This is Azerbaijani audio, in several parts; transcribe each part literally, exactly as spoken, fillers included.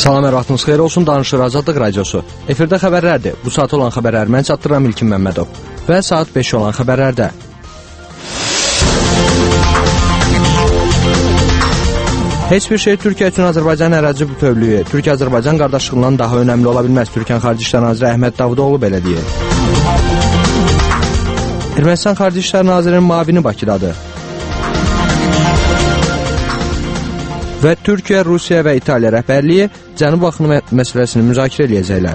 Salam, hər vaxtınız xeyir olsun, danışır Azadlıq Radiosu. Efirdə xəbərlərdir. Bu saat olan xəbərləri mən çatdıram İlkin Məmmədov. Və saat beş olan xəbərlərdə. Heç bir şey Türkiyə üçün Azərbaycan ərazi bütövlüyü, Türkiyə-Azərbaycan qardaşlığından daha önəmli ola bilməz. Türkiyənin Xarici İşlər Naziri Əhməd Davutoğlu belə deyir. Ermənistan Xarici İşlər Nazirinin müavini Bakıdadır. Və Türkiyə, Rusiya və İtaliya rəhbərliyi Cənub axını məsələsini müzakirə edəcəklər.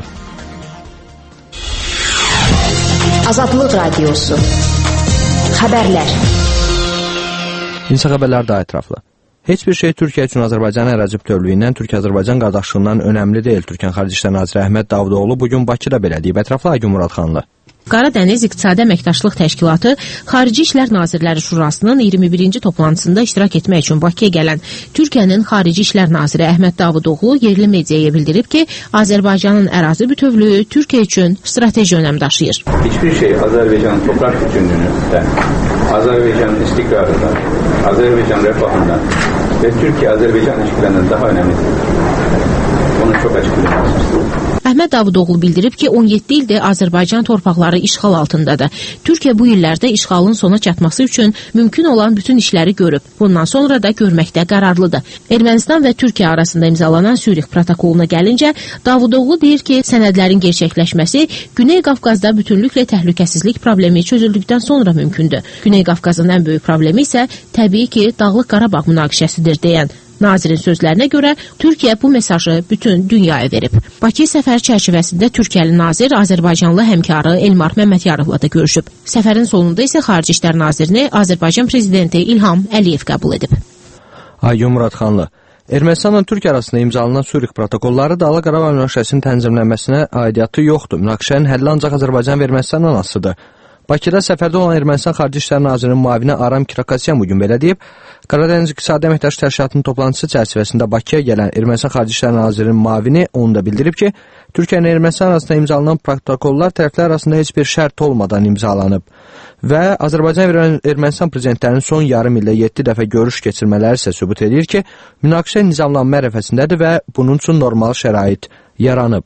Azadlıq Radiosu. Xəbərlər. İnsan xəbərlər daha ətraflı. Heç bir şey Türkiyə üçün Azərbaycan ərazi bütövlüyündən, Türkiyə-Azərbaycan qardaşlığından önəmli deyil. Türkiyənin Xarici İşlər Naziri Əhməd Davutoğlu bugün Bakıda belə deyib. Ətraflı Aygün Muradxanlı. Qaradəniz İqtisadi Əməkdaşlıq Təşkilatı Xarici İşlər Nazirləri Şurasının iyirmi birinci toplantısında iştirak etmək üçün Bakıya gələn Türkiyənin Xarici İşlər Naziri Əhməd Davutoğlu yerli mediaya bildirib ki, Azərbaycanın ərazi bütövlüyü Türkiyə üçün strateji önəm daşıyır. Hiçbir şey Azərbaycanın toprak bütünlüyündən, Azərbaycanın istiqrarından, Azərbaycan refahından və Türkiyə-Azərbaycan ilişkilərindən daha önəmlidir. Bunu çox açıq bilməlisiniz. Əhməd Davutoğlu bildirib ki, on yeddi ildir Azərbaycan torpaqları işğal altındadır. Türkiyə bu illərdə işğalın sona çatması üçün mümkün olan bütün işləri görüb. Bundan sonra da görməkdə qərarlıdır. Ermənistan və Türkiyə arasında imzalanan Sürix protokoluna gəlincə, Davutoğlu deyir ki, sənədlərin gerçəkləşməsi Güney Qafqazda bütünlüklə təhlükəsizlik problemi çözüldükdən sonra mümkündür. Güney Qafqazın ən böyük problemi isə təbii ki, Dağlıq Qarabağ münaqişəsidir deyən nazirin sözlərinə görə Türkiyə bu mesajı bütün dünyaya verib. Bakı səfər çərçivəsində Türkiyəli nazir Azərbaycanlı həmkarı Elmar Məmmədyarovla da görüşüb. Səfərin sonunda isə Xarici İşlər Nazirini Azərbaycan prezidenti İlham Əliyev qəbul edib. Aygün Muradxanlı. Ermənistanla Türkiyə arasında imzalanan Sürix protokolları Dağlıq Qarabağ münaqişəsinin tənzimlənməsinə aidiyyatı yoxdur. Münaqişənin həlli ancaq Azərbaycan və Ermənistandan asılıdır. Bakıda səfərdə olan Ermənistan Xarici İşlər Nazirinin müavini Aram Kirakasyan bugün belə deyib, Qaradəniz İqtisadi Əməkdaşlıq Təşkilatının toplantısı çərçivəsində Bakıya gələn Ermənistan Xarici İşlər Nazirinin müavini onu da bildirib ki, Türkiyənin Ermənistan arasında imzalanan protokollar tərəflər arasında heç bir şərt olmadan imzalanıb və Azərbaycan və Ermənistan prezidentlərinin son yarım ildə yeddi dəfə görüş keçirmələri isə sübut edir ki, münaqişə nizamlanma ərəfəsindədir və bunun üçün normal şərait yaranıb.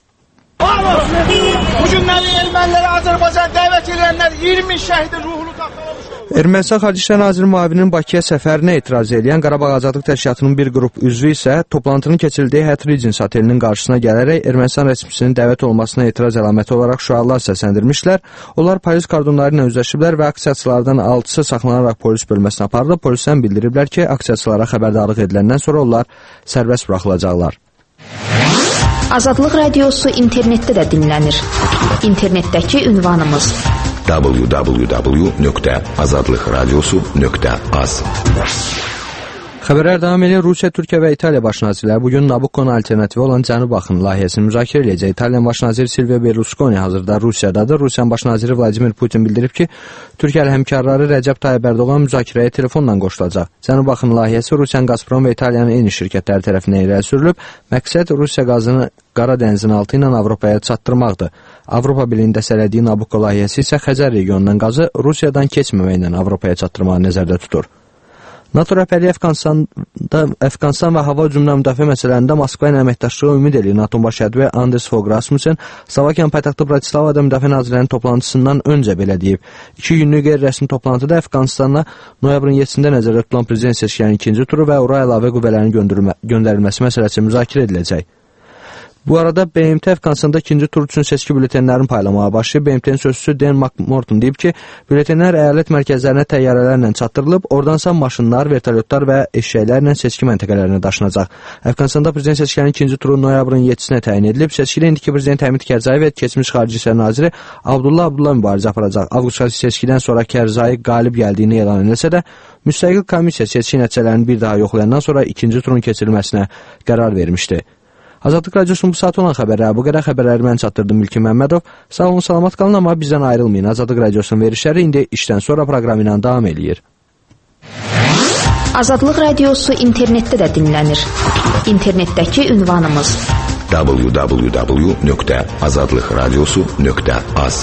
Bu günləri erməniləri Azərbaycan dəvət edənlər iyirmi şəhidin ruhunu tapdalamış olur. Ermənistan Xarici İşlər Nazirinin müavinin Bakıya səfərinə etiraz edən Qarabağ Azadlıq Təşkilatının bir qrup üzvü isə toplantının keçirildiyi Hət Regency otelinin qarşısına gələrək Ermənistan rəsmisinin dəvət olmasına etiraz əlaməti olaraq şüarlar səsləndirmişlər. Onlar polis kordonları ilə üzləşiblər və aksiyaçılardan altısı saxlanaraq polis bölməsinə aparılıb. Polisdən bildiriblər ki, aksiyaçılara xəbərdarlıq ediləndən sonra onlar sərbəst buraxılacaqlar. Azadlıq Radiosu internetdə də dinlənir. İnternetdəki ünvanımız w w w nöqtə azadlıq radiosu nöqtə az. Xəbərlər davam edir. Rusiya, Türkiyə və İtaliya baş nazirləri bugün Nabucco'nun alternativi olan Cənub axını layihəsini müzakirə edəcək. İtaliyanın baş naziri Silvio Berlusconi hazırda Rusiyadadır. Rusiyanın baş naziri Vladimir Putin bildirib ki, Türkiyəli həmkarları Rəcəb Tayyib Ərdoğan müzakirəyə telefonla qoşulacaq. Cənub axını layihəsi Rusiyanın Gazprom və İtaliyanın eyni şirkətləri tərəfindən irəli sürülüb. Məqsəd Rusiya qazını Qaradənizin altı ilə Avropaya çatdırmaqdır. Avropa Birliyinin dəstəklədiyi Nabucco layihəsi isə Xəzər regionundan qazı Rusiyadan keçməməklə Avropaya çatdırmağı nəzərdə tutur. NATO rəhbərliyi Əfqanistanda, Əfqanistan və hava hücumuna müdafiə məsələlərində Moskva ilə əməkdaşlığı ümid edir. NATO baş katibi Anders Fogh Rasmussen Slovakiyanın paytaxtı Bratislavada müdafiə nazirlərinin toplantısından öncə belə deyib. İki günlük qeyri-rəsmi toplantıda Əfqanistana noyabrın yeddisində nəzərdə tutulan prezident seçkilərinin ikinci turu və ora əlavə qüvvələrin göndərilməsi məsələsi müzakirə ediləcək. Bu arada B M T Əfqanistanda ikinci tur üçün seçki bültenlərini paylamağa başlayıb. B M T'nin sözçüsü Dan McMorton deyib ki, bültenlər əyalət mərkəzlərinə təyyarələrlə çatdırılıb, oradansa maşınlar, vertolyotlar və eşşəklərlə seçki məntəqələrinə daşınacaq. Əfqanistanda prezident seçkilərinin ikinci turu noyabrın yeddisinə təyin edilib. Seçkidə indiki prezident Həmid Kərzayi və keçmiş Xarici İşlər Naziri Abdullah Abdullah mübarizə aparacaq. Avqust seçkidən sonra Kərzayi qalib gəldiyini elan edilsə də, müstəqil komissiya seçki nəticələrini bir daha yoxlayandan sonra ikinci turun keçirilməsinə qərar vermişdi. Azadlıq Radiosunun bu saat olan xəbərləri, bu qədər xəbərləri mən çatdırdım İlkin Məmmədov. Sağ olun, salamat qalın, amma bizdən ayrılmayın. Azadlıq Radiosunun verişləri indi işdən sonra proqramı ilə davam eləyir. Azadlıq Radiosu internetdə də dinlənir. İnternetdəki ünvanımız w w w nöqtə azadlıq radiosu nöqtə az.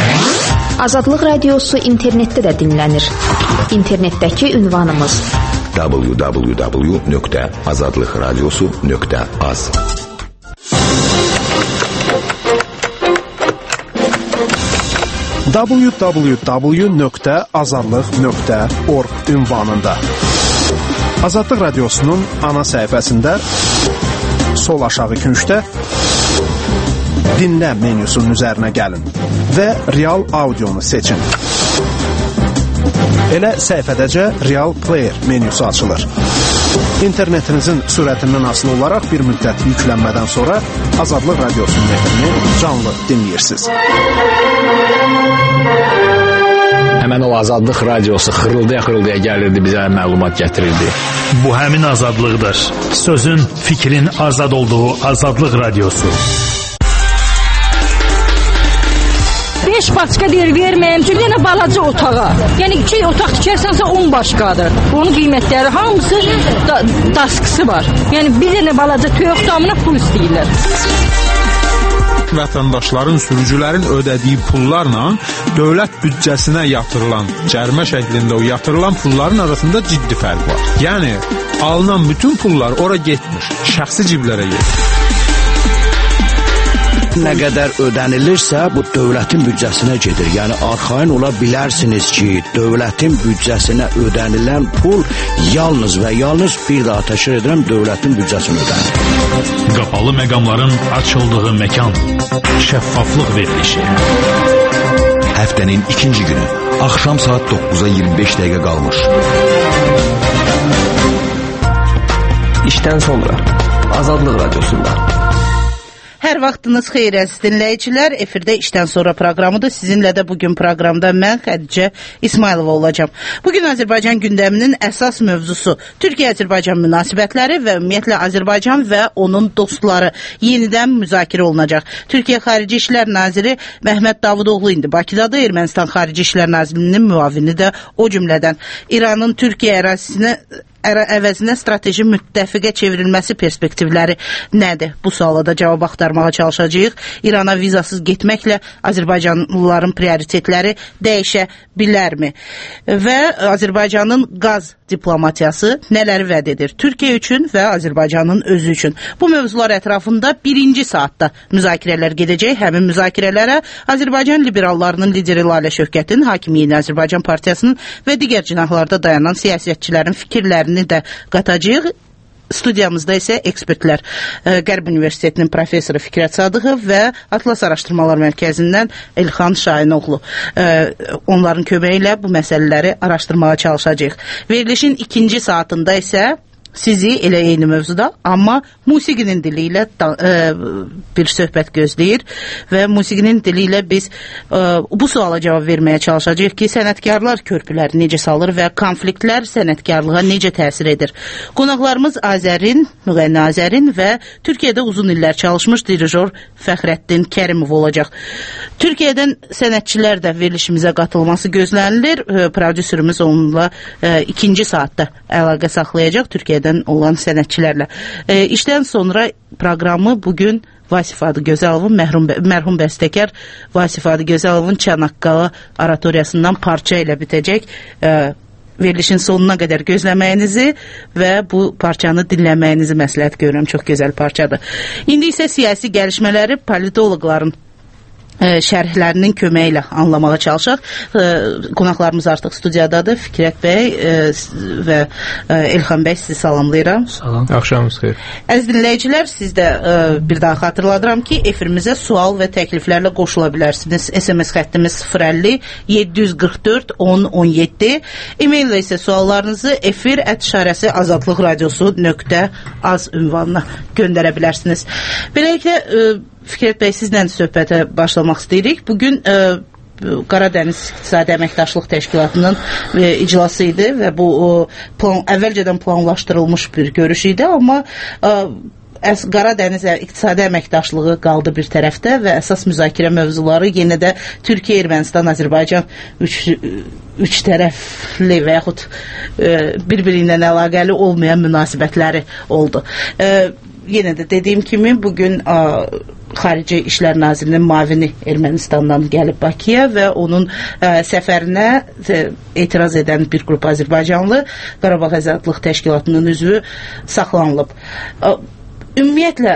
Azadlıq Radiosu internetdə də dinlənir. İnternetdəki ünvanımız w w w nokta azadlık radyosu nokta az. w w w nokta azadlıq nokta org ünvanında. Azadlıq Radyosu'nun ana səhifəsində sol aşağı küncdə dinlə menyusunun üzərinə gəlin və Real Audionu seçin. Elə səhifədəcə Real Player menyusu açılır. İnternetinizin sürətindən asılı olaraq bir müddət yüklənmədən sonra Azadlıq Radyosu'nun efrini canlı dinləyirsiniz. Həmən o Azadlıq Radiosu xırıldaya-xırıldaya gəlirdi, bizə məlumat gətirirdi. Bu həmin azadlıqdır. Sözün, fikrin azad olduğu Azadlıq Radiosu. beş başqa deyir, verməyəm ki, yenə balaca otağa. Yəni iki otaq tikərsənsə on başqadır. Onun qiymətləri hamısı da, daskısı var. Yəni bir dənə balaca toyuq damına pul istəyirlər. Vətəndaşların, sürücülərin ödədiyi pullarla dövlət büdcəsinə yatırılan, cərimə şəklində o yatırılan pulların arasında ciddi fərq var. Yəni, alınan bütün pullar ora getmir, şəxsi ciblərə gedir. Nə qədər ödənilirsə, bu dövlətin büdcəsinə gedir. Yəni, arxayın ola bilərsiniz ki, dövlətin büdcəsinə ödənilən pul yalnız və yalnız bir daha təşkil edirəm, dövlətin büdcəsinə ödənilir. Qapalı məqamların açıldığı məkan, şəffaflıq verilişi. Həftənin ikinci günü, axşam saat dokkuza iyirmi beş dəqiqə qalmış. İşdən sonra, Azadlıq Radiosunda. Hər vaxtınız xeyir əziz dinləyicilər. Efirdə işdən sonra proqramıdır. Sizinlə də bugün proqramda mən Xədicə İsmailova olacağam. Bugün Azərbaycan gündəminin əsas mövzusu Türkiyə-Azərbaycan münasibətləri və ümumiyyətlə Azərbaycan və onun dostları yenidən müzakirə olunacaq. Türkiyə Xarici İşlər Naziri Məhməd Davudoğlu indi Bakıdadır. Ermənistan Xarici İşlər Nazirinin müavini də o cümlədən. İranın Türkiyə ərazisinə əvəzinə strateji müttəfiqə çevrilməsi perspektivləri nədir? Bu suala da cavab axtarmağa çalışacağıq. İrana vizasız getməklə Azərbaycanlıların prioritetləri dəyişə bilərmi? Və Azərbaycanın qaz diplomatiyası nələri vəd edir? Türkiyə üçün və Azərbaycanın özü üçün. Bu mövzular ətrafında birinci saatda müzakirələr gedəcək. Həmin müzakirələrə Azərbaycan liberallarının lideri Lalə Şövkətin, Hakimiyyin Azərbaycan Partiyasının və digər cinahlarda dayanan siyasətçilərin fikirlərini də qatacağıq. Studiyamızda isə ekspertlər Qərb Universitetinin professoru Fikrət Sadıqov və Atlas Araşdırmalar Mərkəzindən Elxan Şahinoğlu. Onların köməyi ilə bu məsələləri araşdırmağa çalışacağıq. Verilişin ikinci saatında isə sizi elə eyni mövzuda, amma musiqinin dili ilə da, e, bir söhbət gözləyir və musiqinin dili ilə biz e, bu suala cavab verməyə çalışacağıq ki, sənətkarlar körpüləri necə salır və konfliktlər sənətkarlığa necə təsir edir. Qonaqlarımız Azərin, Müğənni Azərin və Türkiyədə uzun illər çalışmış dirijor Fəxrəddin Kərimov olacaq. Türkiyədən sənətçilər də verilişimizə qatılması gözlənilir. E, prodüserimiz onunla e, ikinci saatda əlaqə saxlayacaq Türkiyə olan sənətçilərlə. E, işdən sonra proqramı bugün Vasif Adı Gözəlovun, mərhum, mərhum bəstəkar Vasif Adı Gözəlovun Çanaqqala oratoriyasından parça ilə bitəcək. E, verilişin sonuna qədər gözləməyinizi və bu parçanı dinləməyinizi məsləhət görürəm. Çox gözəl parçadır. İndi isə siyasi gəlişmələri politoloqların şərhlərinin köməyi ilə anlamağa çalışaq. Qonaqlarımız artıq studiyadadır. Fikrət bəy və Elxan bəy sizi salamlayıram. Salam. Axşamınız xeyir. Əziz dinləyicilər, siz də bir daha xatırladıram ki, efirimizə sual və təkliflərlə qoşula bilərsiniz. S M S xəttimiz sıfır əlli yeddi yüz qırx dörd on on yeddi. E-mail ilə isə suallarınızı efir ət işarəsi azadlıq radiosu nöqtə az ünvanına göndərə bilərsiniz. Beləliklə, Fikrət bəy, sizlə söhbətə başlamaq istəyirik. Bugün e, Qaradəniz İqtisadi Əməkdaşlıq Təşkilatının e, iclası idi və bu o, plan, əvvəlcədən planlaşdırılmış bir görüş idi, amma e, əs, Qaradəniz İqtisadi Əməkdaşlığı qaldı bir tərəfdə və əsas müzakirə mövzuları yenə də Türkiyə, Ermənistan, Azərbaycan üç, üç tərəfli və yaxud e, bir-biri ilə əlaqəli olmayan münasibətləri oldu. E, Yenə də dediyim kimi bugün a, Xarici İşlər Nazirinin müavini Ermənistandan gəlib Bakıya və onun ə, səfərinə ə, etiraz edən bir qrup Azərbaycanlı Qarabağ Azadlıq Təşkilatının üzvü saxlanılıb. Ə, ümumiyyətlə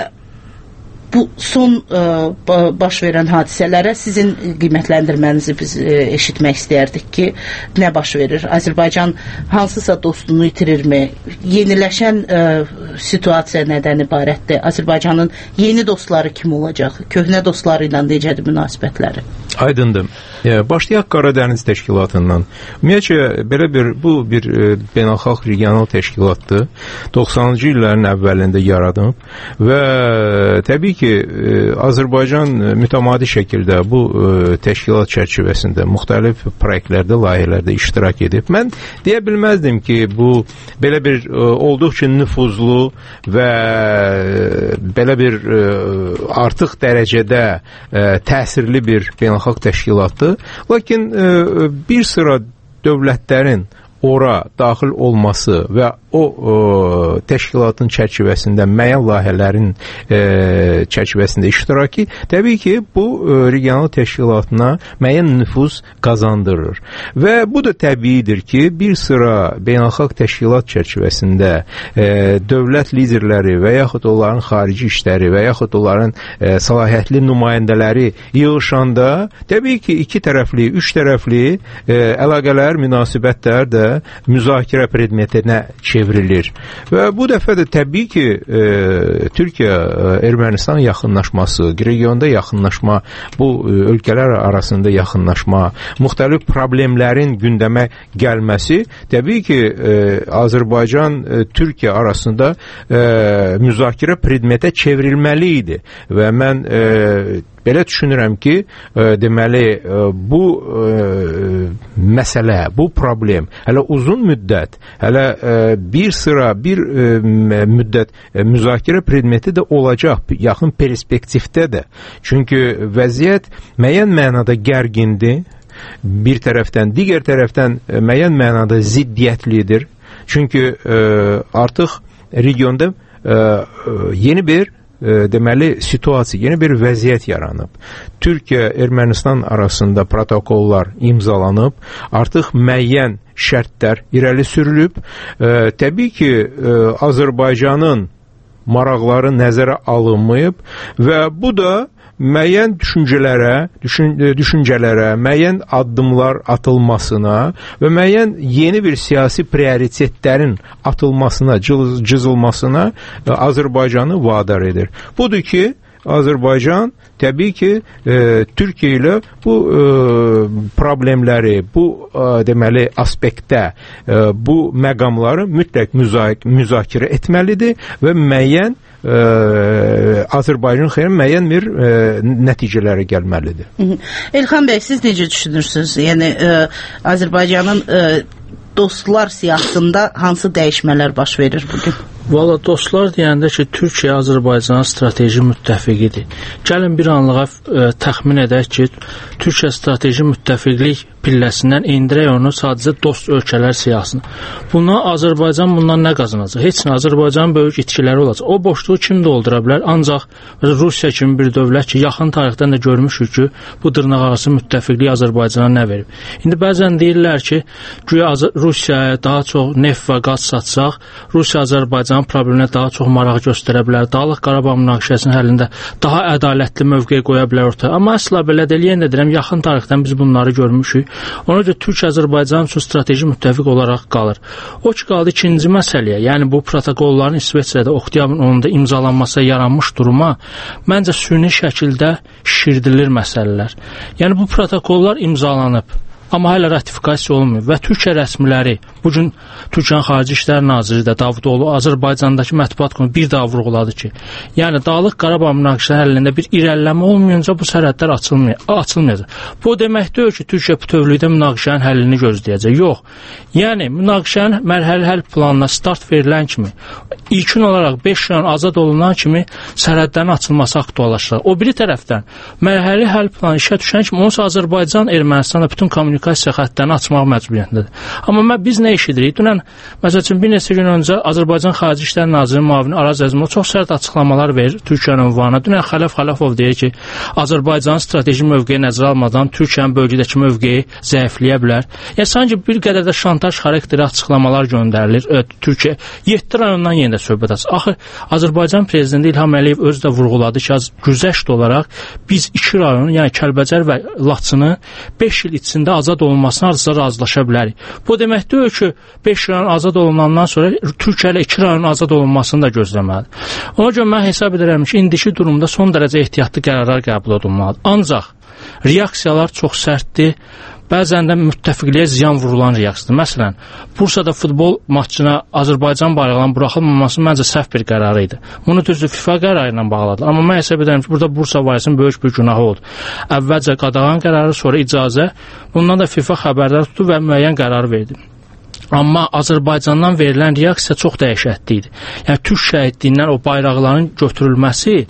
bu son ə, baş verən hadisələrə sizin qiymətləndirmənizi biz ə, eşitmək istəyərdik ki, nə baş verir? Azərbaycan hansısa dostunu itirirmi? Yeniləşən ə, situasiya nədən ibarətdir? Azərbaycanın yeni dostları kim olacaq? Köhnə dostları ilə necədir münasibətləri? Aydındır. Başlayaq Qaradəniz Təşkilatından. Ümumiyyətcə, belə bir, bu bir e, beynəlxalq regional təşkilatdır. doxsanıncı illərin əvvəlində yaradıb və təbii ki, e, Azərbaycan mütəmadi şəkildə bu e, təşkilat çərçivəsində müxtəlif proyektlərdə, layihələrdə iştirak edib. Mən deyə bilməzdim ki, bu belə bir e, olduqca nüfuzlu və e, belə bir e, artıq dərəcədə e, təsirli bir beynəlxalq təşkilatdır. Lakin e, bir sıra dövlətlərin ora daxil olması və o e, təşkilatın çərçivəsində müəyyən layihələrin e, çərçivəsində iştirakı təbii ki, bu e, regional təşkilatına müəyyən nüfuz qazandırır. Və bu da təbiidir ki, bir sıra beynəlxalq təşkilat çərçivəsində e, dövlət liderləri və yaxud onların xarici işləri və yaxud onların e, səlahiyyətli nümayəndələri yığışanda, təbii ki, iki tərəfli, üç tərəfli e, əlaqələr, münasibətlər də müzakirə predmetinə çevrilir. Və bu dəfə də təbii ki, e, Türkiyə-Ermənistan yaxınlaşması, regionda yaxınlaşma, bu e, ölkələr arasında yaxınlaşma, müxtəlif problemlərin gündəmə gəlməsi, təbii ki, e, Azərbaycan-Türkiyə arasında e, müzakirə predmetə çevrilməli idi. Və mən e, belə düşünürəm ki, e, deməli, e, bu e, məsələ, bu problem hələ uzun müddət, hələ e, bir sıra, bir e, müddət e, müzakirə predmeti də olacaq yaxın perspektivdə də. Çünki vəziyyət müəyyən mənada gərgindir, bir tərəfdən, digər tərəfdən e, müəyyən mənada ziddiyyətlidir. Çünki e, artıq regionda e, yeni bir deməli situasiya, yeni bir vəziyyət yaranıb. Türkiyə-Ermənistan arasında protokollar imzalanıb, artıq müəyyən şərtlər irəli sürülüb. E, təbii ki, e, Azərbaycanın maraqları nəzərə alınmayıb və bu da müəyyən düşüncələrə, düşün, düşüncələrə, müəyyən addımlar atılmasına və müəyyən yeni bir siyasi prioritetlərin atılmasına, cızılmasına Azərbaycanı vadar edir. Budur ki, Azərbaycan təbii ki, e, Türkiyə ilə bu e, problemləri, bu e, deməli aspektdə e, bu məqamları mütləq müzakirə etməlidir və müəyyən e, Azərbaycan xeyrin müəyyən bir e, nəticələrə gəlməlidir. Elxan bəy, siz necə düşünürsünüz? Yəni e, Azərbaycanın e, dostlar siyasətində hansı dəyişmələr baş verir bugün? Valla dostlar deyəndə ki, Türkiyə Azərbaycanın strateji müttəfiqidir. Gəlin bir anlığa e, təxmin edək ki, Türkiyə strateji müttəfiqlik pilləsindən endirək onu sadəcə dost ölkələr siyasına. Bundan Azərbaycan bundan nə qazanacaq? Heç nə, Azərbaycanın böyük itkiləri olacaq. O boşluğu kim doldura bilər? Ancaq Rusiya kimi bir dövlət ki, yaxın tarixdən də görmüşük ki, bu dırnaqarası müttəfiqlik Azərbaycana nə verib? İndi bəzən deyirlər ki, güya Rusiyaya daha çox neft və qaz satsaq, Rusiya Azərbaycan probleminə daha çox maraq göstərə bilər. Dağlıq Qarabağ münaqişəsinin həllində daha ədalətli mövqe qoya bilər ortaya. Amma əsla belə deyil. Yenə deyirəm, yaxın tarixdən biz bunları görmüşük. Ona görə Türkiyə Azərbaycan üçün strateji müttəfiq olaraq qalır. O ki, qaldı ikinci məsələyə, yəni bu protokolların İsveçrədə, Oktyabr onunda imzalanmasına yaranmış duruma məncə süni şəkildə şişirdilir məsələlər. Yəni bu protokollar imzalanıb. Amma hələ ratifikasiya olunmuyor və Türkiyə rəsmiləri, bugün Türkiyənin Xarici İşlər Naziri də Davutoğlu Azərbaycandakı mətbuat konusu bir daha vurğuladı ki, yəni Dağlıq Qarabağ münaqişəsi həllində bir irəliləmə olmayınca bu sərhədlər açılmayacaq. Bu demək deyil ki, Türkiyə bütövlükdə münaqişənin həllini gözləyəcək. Yox. Yəni münaqişənin mərhəli həll planına start verilən kimi, ilkin olaraq beş rayon azad olunan kimi sərhədlərin açılması aktuallaşacaq. O biri tərəfdən mərhəli həll planı işə düşən kimi onsuz Azərbaycan Ermənistanla bütün kommunikasiya kommunikasiya xəttlərini açmaq məcburiyyətindədir. Amma mən, biz nə eşidirik? Dünən, məsəl üçün, bir neçə gün öncə Azərbaycan Xarici İşlər Nazirinin müavini Araz Əzimov çox sərt açıqlamalar verir Türkiyənin ünvanına. Dünən Xələf Xələfov deyir ki, Azərbaycanın strateji mövqeyi nəzərə almadan Türkiyənin bölgədəki mövqeyi zəifləyə bilər. Yəni, sanki bir qədər də şantaj xarakteri açıqlamalar göndərilir. Ö, Türkiyə yeddi rayondan yenə də söhbət açır. Axı, Azərbaycan prezidenti İlham Əliyev özü də vurğuladı ki, güzəşt olaraq biz iki rayon, yəni Kəlbəcər və Laçını beş il içində azad olunmasına arzuca razılaşa bilərik. Bu demək deyil ki, beş rayon azad olunandan sonra Türkiyə ilə iki rayon azad olunmasını da gözləməlidir. Ona görə mən hesab edirəm ki, indiki durumda son dərəcə ehtiyatlı qərarlar qəbul olunmalıdır. Ancaq reaksiyalar çox sərtdir. Bəzən də müttəfiqliyə ziyan vurulan reaksiyadır. Məsələn, Bursada futbol maçına Azərbaycan bayrağının buraxılmaması məncə səhv bir qərar idi. Bunu düzdür, FIFA qərarı ilə bağlıdır. Amma mən hesab edirəm ki, burada Bursa valisinin böyük bir günahı oldu. Əvvəlcə qadağan qərarı, sonra icazə. Bundan da FIFA xəbərdar tutdu və müəyyən qərar verdi. Amma Azərbaycandan verilən reaksiya çox dəhşətli idi. Yəni, Türk şəhidliyindən o bayraqların götürülməsi,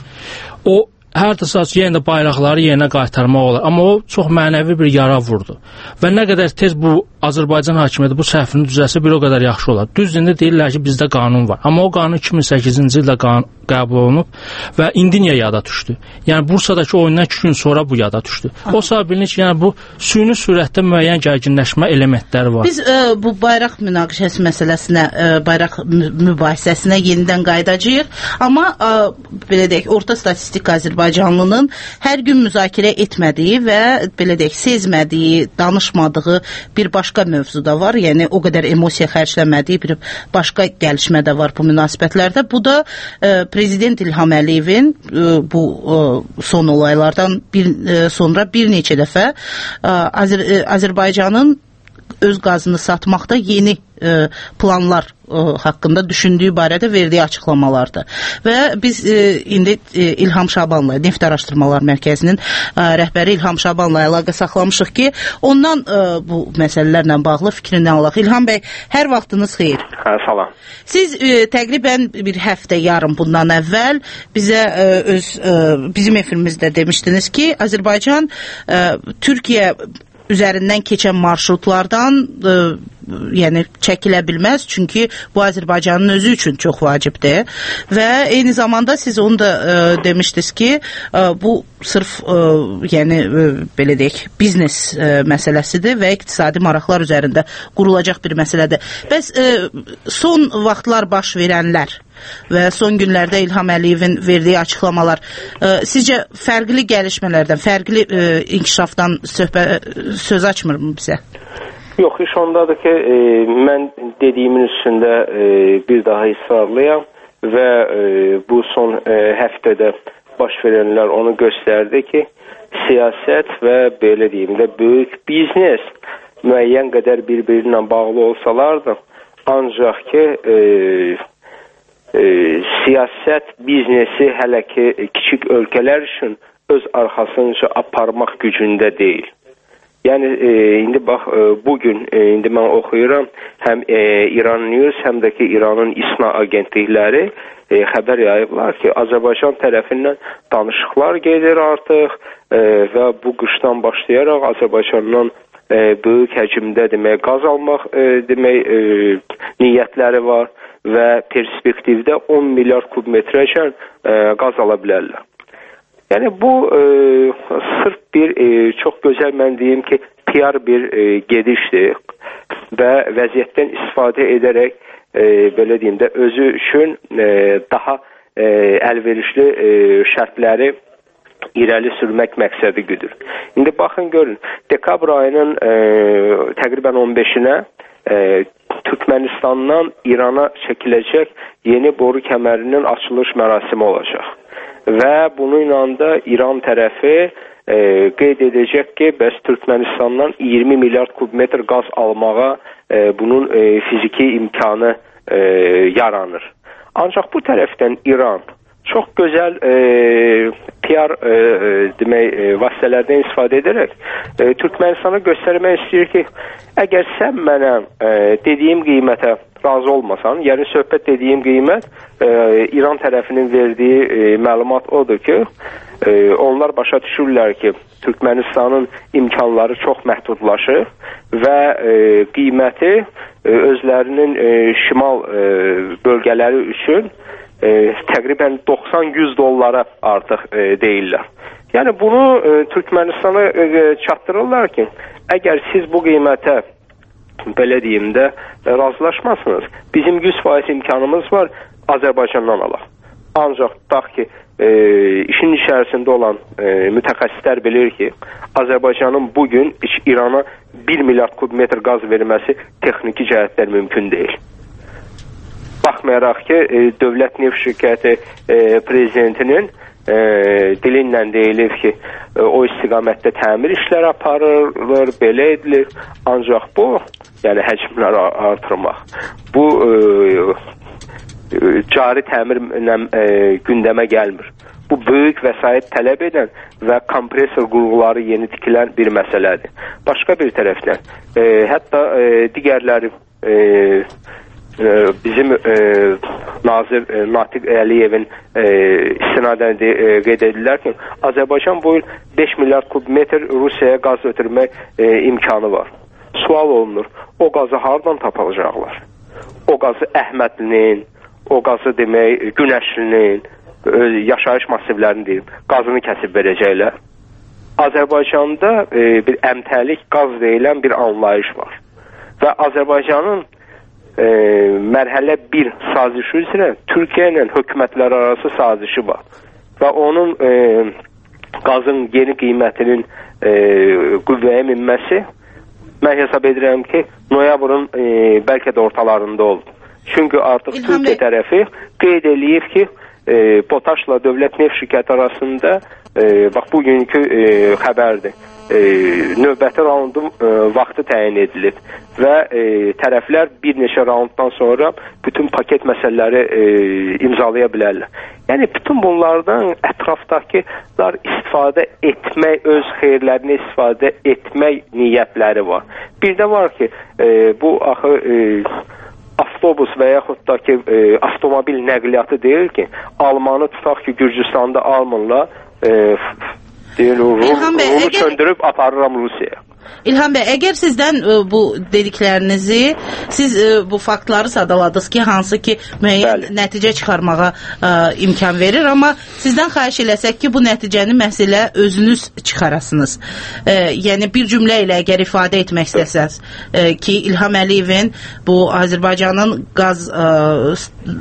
o hərdəsə yenə də bayraqları yerinə qaytarmaq olar. Amma o çox mənəvi bir yara vurdu. Və nə qədər tez bu Azərbaycan hakimiyyəti bu səhvini düzəlsə bir o qədər yaxşı olar. Düz indi deyirlər ki, bizdə qanun var. Amma o qanun iki min səkkizinci ildə qanun qəbul olunub və indi niyə yada düşdü? Yəni Bursadakı oyundan iki gün sonra bu yada düşdü. O səbəb bilinir ki, yəni bu süni sürətdə müəyyən gərginləşmə elementləri var. Biz ə, bu bayraq münaqişəsi məsələsinə, ə, bayraq mübahisəsinə yenidən qayıdacağıq. Amma ə, belə deyək, orta statistik Azərbaycanlının hər gün müzakirə etmədiyi və belə deyək, sezmədiyi, danışmadığı bir başqa mövzu da var. Yəni o qədər emosiya xərcləmədiyi bir başqa gəlişmə də var bu münasibətlərdə. Bu da ə, Prezident İlham Əliyevin ə, bu ə, son olaylardan bir, ə, sonra bir neçə dəfə ə, Azər Azərbaycanın öz qazını satmaqda yeni ə, planlar ə, haqqında düşündüyü barədə verdiyi açıqlamalardır. Və biz ə, indi ə, İlham Şabanla, Neft Araşdırmalar Mərkəzinin ə, rəhbəri İlham Şabanla əlaqə saxlamışıq ki, ondan ə, bu məsələlərlə bağlı fikrini alaq. İlham bəy, hər vaxtınız xeyir. Hə, salam. Siz ə, təqribən bir həftə yarım bundan əvvəl bizə ə, öz ə, bizim efirimizdə demişdiniz ki, Azərbaycan ə, Türkiyə üzərindən keçən marşrutlardan ə, yəni çəkilə bilməz, çünki bu Azərbaycanın özü üçün çox vacibdir və eyni zamanda siz onu da ə, demişdiniz ki, ə, bu sırf ə, yəni ə, belə deyək, biznes ə, məsələsidir və iqtisadi maraqlar üzərində qurulacaq bir məsələdir. Bəs ə, son vaxtlar baş verənlər və son günlərdə İlham Əliyevin verdiyi açıqlamalar ə, sizcə fərqli gəlişmələrdən, fərqli ə, inkişafdan söhbət, söz açmırmı bizə? Yox, iş ondadır ki, e, mən dediyimin üstündə e, bir daha israrlıyam və e, bu son e, həftədə baş verənlər onu göstərdi ki, siyasət və belə deyim də böyük biznes müəyyən qədər bir-birinlə bağlı olsalar da, ancaq ki, e, e, siyasət biznesi hələ ki kiçik ölkələr üçün öz arxasınca aparmaq gücündə deyil. Yəni, e, indi bax, e, bugün, e, indi mən oxuyuram, həm e, İran News, həm də ki, İranın İSNA agentlikləri e, xəbər yayıblar ki, Azərbaycan tərəfindən danışıqlar gedir artıq e, və bu qışdan başlayaraq Azərbaycandan e, böyük həcmdə demək, qaz almaq e, demək, e, niyyətləri var və perspektivdə on milyard kubmetrəcən e, qaz ala bilərlər. Yəni bu e, sırf bir e, çox gözəl mən deyim ki, P R bir e, gedişdir və vəziyyətdən istifadə edərək e, belə deyim də özü üçün e, daha e, əlverişli e, şərtləri irəli sürmək məqsədi güdür. İndi baxın görün, dekabr ayının e, təqribən on beşinə e, Türkmenistandan İrana çəkiləcək yeni boru kəmərinin açılış mərasimi olacaq. Və bununla da İran tərəfi e, qeyd edəcək ki, bəs Türkmenistandan iyirmi milyard kubmetr qaz almağa e, bunun e, fiziki imkanı e, yaranır. Ancaq bu tərəfdən İran çox gözəl e, P R e, demək, e, vasitələrdən istifadə edərək e, Türkmenistana göstərmək istəyir ki, əgər sən mənə e, dediyim qiymətə razı olmasan, yəni söhbət dediyim qiymət e, İran tərəfinin verdiyi e, məlumat odur ki, e, onlar başa düşürlər ki, Türkmenistanın imkanları çox məhdudlaşır və e, qiyməti e, özlərinin e, şimal e, bölgələri üçün e, təqribən doxsan yüz dollara artıq e, deyirlər. Yəni bunu e, Türkmenistana e, çatdırırlar ki, əgər siz bu qiymətə belə deyim də e, razılaşmazsınız, bizim yüz faiz imkanımız var, Azərbaycandan alaq. Ancaq tutaq ki, e, işin içərisində olan e, mütəxəssislər bilir ki, Azərbaycanın bugün İrana bir milyard kubmetr qaz verməsi texniki cəhətdən mümkün deyil. Baxmayaraq ki, e, Dövlət Neft Şirkəti e, prezidentinin e, dilinlə deyilir ki, e, o istiqamətdə təmir işləri aparılır, belə edilir. Ancaq bu, yəni həcmləri artırmaq, bu e, cari təmirlə e, gündəmə gəlmir. Bu böyük vəsait tələb edən və kompresor qurğuları yeni tikilən bir məsələdir. Başqa bir tərəfdən, e, hətta e, digərləri e, e, bizim e, nazir e, Natiq Əliyevin e, istinadən e, qeyd edirlər ki, Azərbaycan bu il beş milyard kubmetr Rusiyaya qaz ötürmək e, imkanı var. Sual olunur, o qazı hardan tapılacaqlar? O qazı Əhmədlinin, o qazı demək, Günəşlinin, yaşayış massivlərini deyim, qazını kəsib verəcəklər. Azərbaycanda e, bir əmtəlik qaz deyilən bir anlayış var. Və Azərbaycanın e, mərhələ bir sazişi üzrə Türkiyə ilə hökumətlər arası sazişi var. Və onun e, qazın yeni qiymətinin e, qüvvəyə minməsi, mən hesab edirəm ki, noyabrın e, bəlkə də ortalarında oldu. Çünki artıq İlham Türkiyə tərəfi qeyd eləyib ki, e, Potaşla Dövlət Neft Şirkəti arasında e, bax bugünkü e, xəbərdir. E, növbəti raundun e, vaxtı təyin edilib və e, tərəflər bir neçə raunddan sonra bütün paket məsələləri e, imzalaya bilərlər. Yəni bütün bunlardan ətrafdakılar istifadə etmək, öz xeyirlərini istifadə etmək niyyətləri var. Bir də var ki, e, bu axı e, avtobus və yaxud da ki, e, avtomobil nəqliyyatı deyil ki, Almanı tutaq ki, Gürcüstanda almırlar, e, deyil, Rumu söndürüb aparıram Rusiyaya. İlham bəy, əgər sizdən ə, bu dediklərinizi, siz ə, bu faktları sadaladınız ki, hansı ki müəyyən Bəli. nəticə çıxarmağa ə, imkan verir, amma sizdən xahiş eləsək ki, bu nəticəni məhz elə özünüz çıxarasınız. Ə, yəni bir cümlə ilə əgər ifadə etmək istəsəz ə, ki, İlham Əliyevin bu Azərbaycanın qaz ə,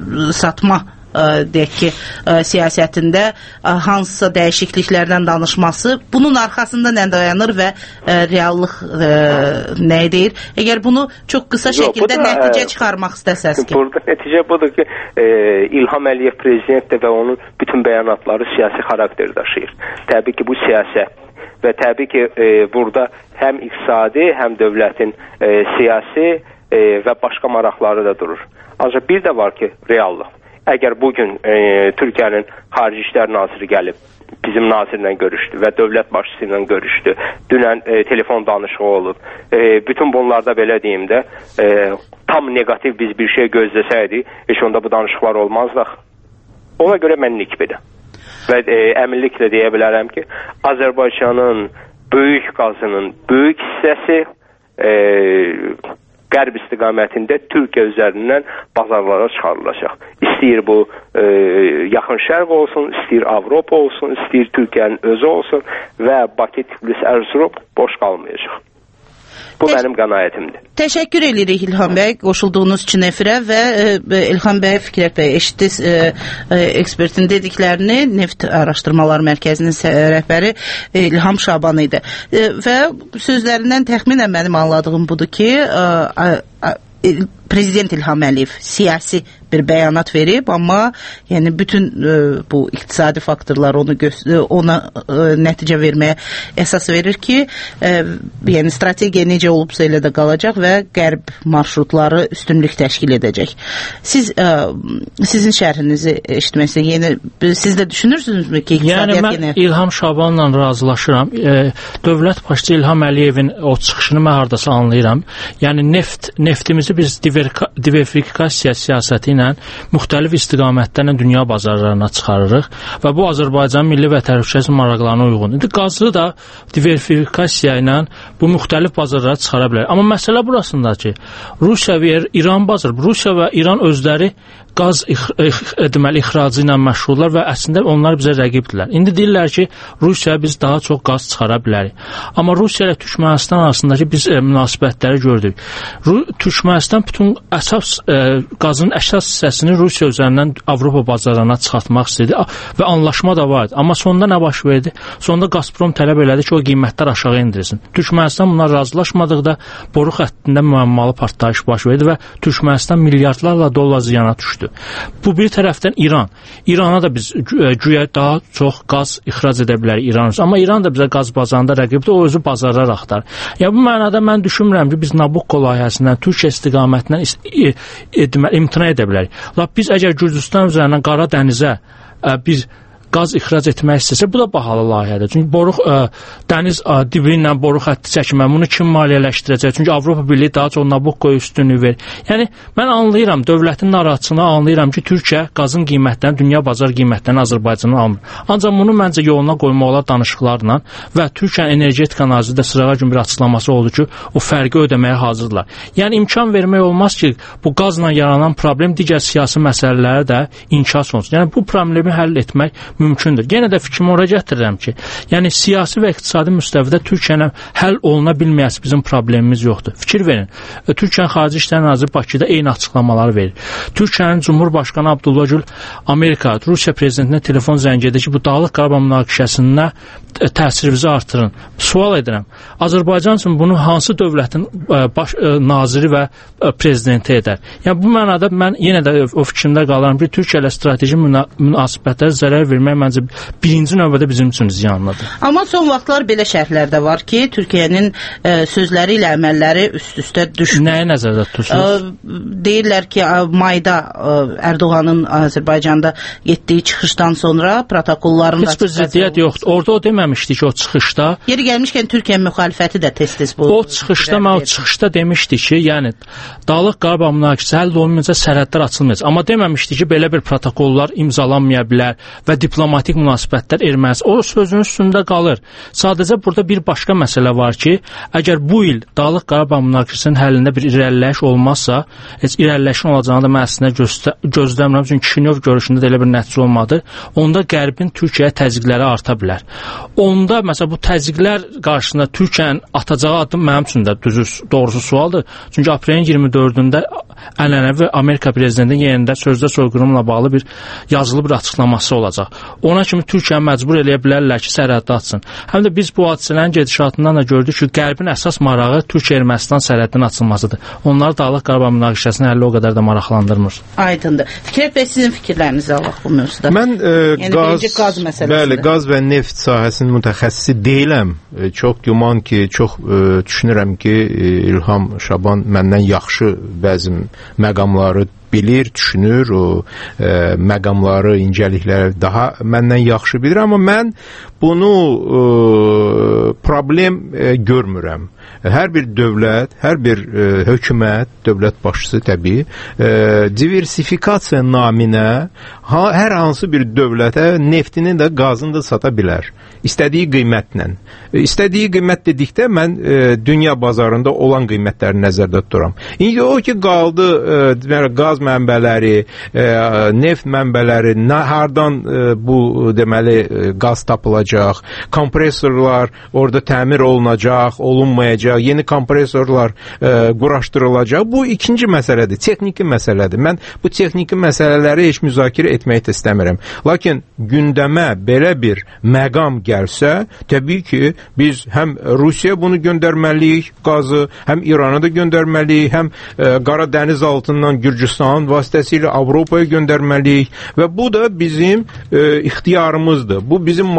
satma deyək ki, ə, siyasətində ə, hansısa dəyişikliklərdən danışması, bunun arxasında nə dayanır və ə, reallıq ə, nə deyir? Əgər bunu çox qısa Yo, şəkildə da, nəticə çıxarmaq istəsəz ki. Burada nəticə budur ki, e, İlham Əliyev prezidentdir və onun bütün bəyanatları siyasi xarakter daşıyır. Təbii ki, bu siyasət və təbii ki, e, burada həm iqtisadi, həm dövlətin e, siyasi e, və başqa maraqları da durur. Ancaq bir də var ki, reallıq. Əgər bugün e, Türkiyənin Xarici İşlər Naziri gəlib, bizim nazirlə görüşdü və dövlət başçısı ilə görüşdü, dünən e, telefon danışığı olub, e, bütün bunlarda belə deyim də, e, tam negativ biz bir şey gözləsəydik, heç onda bu danışıqlar olmazdıq. Ona görə mən nikbidir. Və e, əminliklə deyə bilərəm ki, Azərbaycanın böyük qazının böyük hissəsi e, Qərb istiqamətində Türkiyə üzərindən bazarlara çıxarılacaq. İstəyir bu e, yaxın şərq olsun, istəyir Avropa olsun, istəyir Türkiyənin özü olsun və Bakı, Tiflis, Erzurum boş qalmayacaq. Bu Təş mənim qənaətimdir. Təşəkkür edirik İlham bəy qoşulduğunuz üçün efirə və e, İlham bəy, Fikrət bəy, eşitdiniz e, e, ekspertin dediklərini. Neft Araşdırmalar Mərkəzinin rəhbəri e, İlham Şaban idi. E, və sözlərindən təxminən mənim anladığım budur ki, e, e, Prezident İlham Əliyev siyasi bir bəyanat verib, amma yəni bütün e, bu iqtisadi faktorlar onu ona e, nəticə verməyə əsas verir ki, e, yəni strategiya necə olubsa elə də qalacaq və qərb marşrutları üstünlük təşkil edəcək. Siz e, sizin şərhinizi eşitmək istəyirəm. Yəni siz də düşünürsünüzmü ki, yəni mən yenə... İlham Şabanla razılaşıram. E, dövlət başçısı İlham Əliyevin o çıxışını mən hardasa anlayıram. Yəni neft neftimizi biz diversifikasiya diversifikasiya siyasəti ilə müxtəlif istiqamətlərlə dünya bazarlarına çıxarırıq və bu Azərbaycanın milli və təhlükəsizlik maraqlarına uyğundur. İndi qazı da diversifikasiya ilə bu müxtəlif bazarlara çıxara bilər. Amma məsələ burasındadır ki, Rusiya və İran bazarı, Rusiya və İran özləri qaz ix deməli ixracı ilə məşğullar və əslində onlar bizə rəqibdirlər. İndi deyirlər ki, Rusiyaya biz daha çox qaz çıxara bilərik. Amma Rusiya ilə Türkmənistan arasındakı biz e, münasibətləri gördük. Türkmənistan bütün əsas e, qazın əsas hissəsini Rusiya üzərindən Avropa bazarlarına çıxartmaq istedi və anlaşma da var idi. Amma sonda nə baş verdi? Sonda Gazprom tələb elədi ki, o qiymətlər aşağı endirilsin. Türkmənistan buna razılaşmadıqda boru xəttində müəmmalı partlayış baş verdi və Türkmənistan milyardlarla dollar ziyana düşdü. Bu bir tərəfdən İran. İrana da biz güya daha çox qaz ixrac edə bilərik İran. Amma İran da bizə qaz bazarında rəqibdir, o özü bazarlar axtar. Yəni bu mənada mən düşünmürəm ki, biz Nabucco layihəsindən Türkiyə istiqamətindən e, e, imtina edə bilərik. Lap biz əgər Gürcüstan üzərindən Qara dənizə e, biz qaz ixrac etmək istəsə, bu da bahalı layihədir. Çünki boruq ə, dəniz ə, dibi ilə boruq xətti çəkmə, bunu kim maliyyələşdirəcək? Çünki Avropa Birliyi daha çox Nabuccoya üstünlük verir. Yəni mən anlayıram, dövlətin narahatçılığını anlayıram ki, Türkiyə qazın qiymətlərini, dünya bazar qiymətlərini Azərbaycandan almır. Ancaq bunu məncə yoluna qoymaq olar danışıqlarla və Türkiyənin energetika naziri də sırağa gün bir açıqlaması oldu ki, o fərqi ödəməyə hazırlar. Yəni imkan vermək olmaz ki, bu qazla yaranan problem digər siyasi məsələlərə də inkas olsun. Yəni bu problemi həll etmək mümkündür. Yenə də fikrimi ora gətirirəm ki, yəni siyasi və iqtisadi müstəvidə Türkiyənin həll oluna bilməyəsi bizim problemimiz yoxdur. Fikir verin. Türkiyənin Xarici İşlər naziri Bakıda eyni açıqlamaları verir. Türkiyənin Cumhurbaşqanı Abdullah Gül Amerika, Rusiya prezidentinə telefon zəng edir ki, bu Dağlıq Qarabağ münaqişəsində təsirinizi artırın. Sual edirəm. Azərbaycan üçün bunu hansı dövlətin baş naziri və prezidenti edər? Yəni bu mənada mən yenə də o fikrimdə qalıram ki, Türkiyə ilə strateji münasibətlərə zərər vermək məncə birinci növbədə bizim üçün ziyanlıdır. Amma son vaxtlar belə şərhlər də var ki, Türkiyənin e, sözləri ilə əməlləri üst-üstə düşmür. Nəyə nəzərdə tutursunuz? E, deyirlər ki, mayda e, Ərdoğanın Azərbaycanda getdiyi çıxışdan sonra protokolların heç bir ziddiyyət yoxdur. Orada o deməmişdi ki, o çıxışda. Yeri gəlmişkən Türkiyə müxalifəti də tez-tez bu. O çıxışda mən o çıxışda demişdi ki, yəni Dağlıq Qarabağ münaqişəsi həll olunmayacaq, sərhədlər açılmayacaq. Amma deməmişdi ki, belə bir protokollar imzalanmaya bilər və diplomatik münasibətlər Ermənistan. O sözün üstündə qalır. Sadəcə burada bir başqa məsələ var ki, əgər bu il Dağlıq Qarabağ münaqişəsinin həllində bir irəliləyiş olmazsa, heç irəliləyişin olacağını da mən əslində gözlə, gözləmirəm. Çünki Kişinöv görüşündə də elə bir nəticə olmadı. Onda Qərbin Türkiyəyə təzyiqləri arta bilər. Onda məsələn bu təzyiqlər qarşısında Türkiyənin atacağı addım mənim üçün də düzü, doğrusu sualdır. Çünki aprelin iyirmi dördündə ənənəvi Amerika prezidentinin yerində sözdə soyqırımla bağlı bir yazılı bir açıqlaması olacaq. Ona kimi Türkiyə məcbur eləyə bilərlər ki, sərhəddə açsın. Həm də biz bu hadisələrin gedişatından da gördük ki, Qərbin əsas marağı Türkiyə-Ermənistan sərhədinin açılmasıdır. Onlar Dağlıq Qarabağ münaqişəsinin həlli o qədər də maraqlandırmır. Aydındır. Fikrət bəy, sizin fikirlərinizi alaq bu mövzuda. Mən e, yəni, qaz, qaz məsələsində. Bəli, qaz və neft sahəsinin mütəxəssisi deyiləm. E, çox güman ki, çox e, düşünürəm ki, e, İlham Şaban məndən yaxşı bəzi məqamları bilir, düşünür, o e, məqamları, incəlikləri daha məndən yaxşı bilir, amma mən bunu e, problem e, görmürəm. Hər bir dövlət, hər bir e, hökumət, dövlət başçısı təbii, e, diversifikasiya naminə ha, hər hansı bir dövlətə neftini də, qazını da sata bilər. İstədiyi qiymətlə. E, istədiyi qiymət dedikdə mən e, dünya bazarında olan qiymətləri nəzərdə tuturam. İndi o ki, qaldı e, qaz mənbələri, e, neft mənbələri, nə, hardan e, bu deməli e, qaz tapılacaq, kompresorlar orada təmir olunacaq, olunmayacaq, yeni kompresorlar e, quraşdırılacaq. Bu ikinci məsələdir, texniki məsələdir. Mən bu texniki məsələləri heç müzakirə etmək də istəmirəm. Lakin gündəmə belə bir məqam gəlsə, təbii ki, biz həm Rusiya bunu göndərməliyik, qazı, həm İrana da göndərməliyik, həm e, Qara dəniz altından Gürcüstan vasitəsilə Avropaya göndərməliyik və bu da bizim e, ixtiyarımızdır. Bu bizim maraqlarımızdır.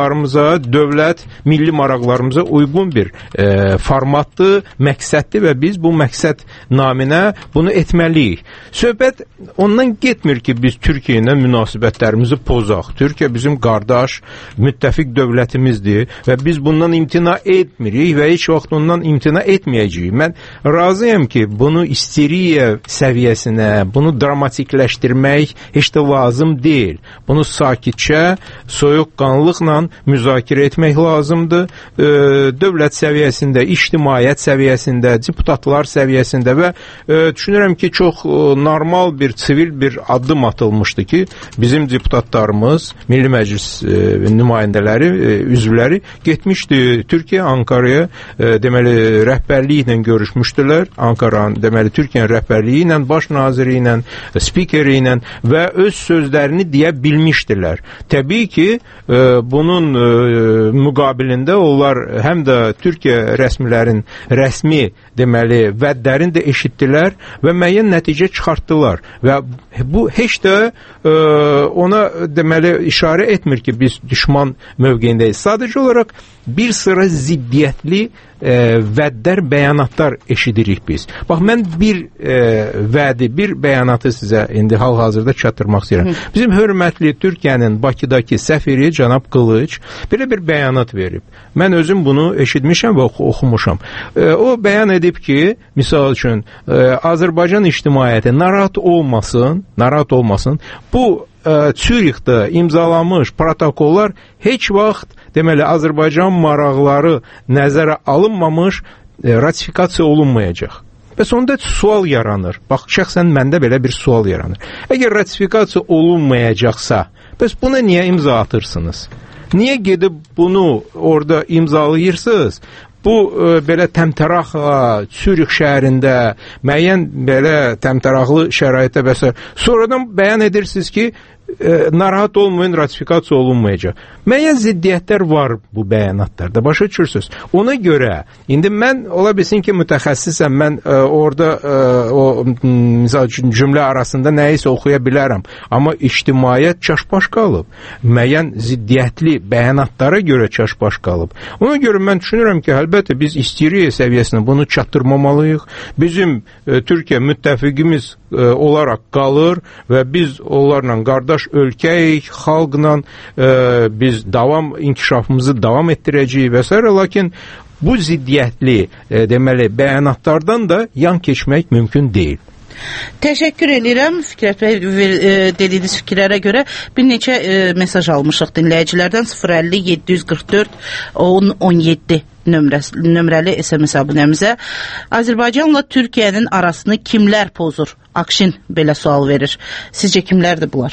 maraqlarımıza, dövlət, milli maraqlarımıza uyğun bir e, formatdır, məqsəddir və biz bu məqsəd naminə bunu etməliyik. Söhbət ondan getmir ki, biz Türkiyə ilə münasibətlərimizi pozaq. Türkiyə bizim qardaş, müttəfiq dövlətimizdir və biz bundan imtina etmirik və heç vaxt ondan imtina etməyəcəyik. Mən razıyam ki, bunu isteriya səviyyəsinə, bunu dramatikləşdirmək heç də lazım deyil. Bunu sakitcə, soyuqqanlıqla müzakirə etmək lazımdır. E, dövlət səviyyəsində, ictimaiyyət səviyyəsində, deputatlar səviyyəsində və e, düşünürəm ki, çox e, normal bir, sivil bir addım atılmışdı ki, bizim deputatlarımız, Milli Məclis e, nümayəndələri, e, üzvləri getmişdi Türkiyə, Ankara'ya, e, deməli, rəhbərliyi ilə görüşmüşdülər. Ankara'nın, deməli, Türkiyənin rəhbərliyi ilə, baş naziri ilə, spikeri ilə və öz sözlərini deyə bilmişdilər. Təbii ki, e, bunun e, müqabilində onlar həm də Türkiyə rəsmilərin rəsmi, deməli, vədlərini də eşitdilər və müəyyən nəticə çıxartdılar və bu heç də e, ona, deməli, işarə etmir ki, biz düşman mövqeyindəyiz. Sadəcə olaraq bir sıra ziddiyyətli e, vədlər, bəyanatlar eşidirik biz. Bax, mən bir e, vədi, bir bəyanatı sizə indi hal-hazırda çatdırmaq istəyirəm. Bizim hörmətli Türkiyənin Bakıdakı səfiri cənab Qılıç belə bir bəyanat verib. Mən özüm bunu eşitmişəm və oxumuşam. E, o bəyan edib ki, misal üçün, e, Azərbaycan ictimaiyyəti narahat olmasın, narahat olmasın, bu e, Zürixdə imzalamış protokollar heç vaxt, deməli, Azərbaycan maraqları nəzərə alınmamış, e, ratifikasiya olunmayacaq. Bəs onda sual yaranır. Bax, şəxsən məndə belə bir sual yaranır. Əgər ratifikasiya olunmayacaqsa, bəs buna niyə imza atırsınız? Niyə gedib bunu orada imzalayırsınız? Bu e, belə təmtəraqla Zürix şəhərində müəyyən belə təmtəraqlı şəraitdə bəs sonradan bəyan edirsiniz ki, e, narahat olmayın, ratifikasiya olunmayacaq. Müəyyən ziddiyyətlər var bu bəyanatlarda, başa düşürsünüz. Ona görə, indi mən ola bilsin ki, mütəxəssisəm, mən e, orada e, o misal üçün cümlə arasında nəyisə oxuya bilərəm, amma ictimaiyyət çaşbaş qalıb. Müəyyən ziddiyyətli bəyanatlara görə çaşbaş qalıb. Ona görə mən düşünürəm ki, əlbəttə biz istiriyə səviyyəsinə bunu çatdırmamalıyıq. Bizim e, Türkiyə müttəfiqimiz e, olaraq qalır və biz onlarla qardaş ölkəyik, xalqla e, biz davam, inkişafımızı davam etdirəcəyik və s. Lakin bu ziddiyyətli, e, deməli, bəyanatlardan da yan keçmək mümkün deyil. Təşəkkür edirəm Fikrət bəy, e, dediyiniz fikirlərə görə. Bir neçə e, mesaj almışıq dinləyicilərdən. sıfır əlli yeddi yüz qırx dörd on on yeddi nömrəsi, nömrəli S M S abunəmizə. Azərbaycanla Türkiyənin arasını kimlər pozur? Akşin belə sual verir. Sizcə kimlərdir bunlar?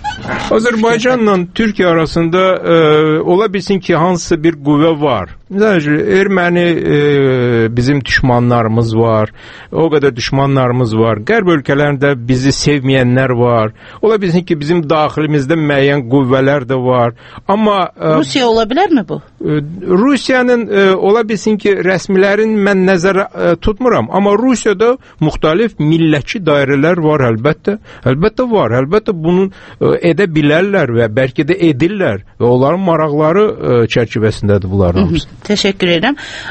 Azərbaycanla Türkiyə arasında e, ola bilsin ki, hansısa bir qüvvə var. Məsələn, erməni e, bizim düşmanlarımız var, o qədər düşmanlarımız var. Qərb ölkələrində bizi sevməyənlər var. Ola bilsin ki, bizim daxilimizdə müəyyən qüvvələr də var. Amma e, Rusiya ola bilərmi bu? E, Rusiyanın e, ola bilsin ki, rəsmilərin mən nəzərə e, tutmuram. Amma Rusiyada müxtəlif millətçi dairələr var, əlbəttə. Əlbəttə var. Əlbəttə bunu e, edə bilərlər və bəlkə də edirlər və onların maraqları e, çərçivəsindədir bunların hamısı. Təşəkkür edirəm.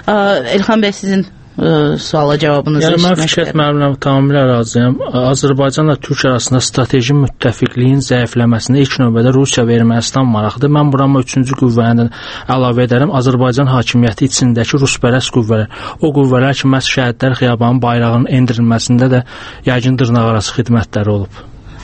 Elxan bəy, sizin ə, suala cavabınızı yəni, mən Fikrət müəllimlə tamamilə razıyam. Azərbaycanla Türkiyə arasında strateji müttəfiqliyin zəifləməsində ilk növbədə Rusiya və Ermənistan maraqlıdır. Mən burama üçüncü qüvvəni əlavə edərəm. Azərbaycan hakimiyyəti içindəki Ruspərəst qüvvələr. O qüvvələr ki, məhz Şəhidlər Xiyabanının bayrağının endirilməsində də yəqin dırnaqarası xidmətləri olub.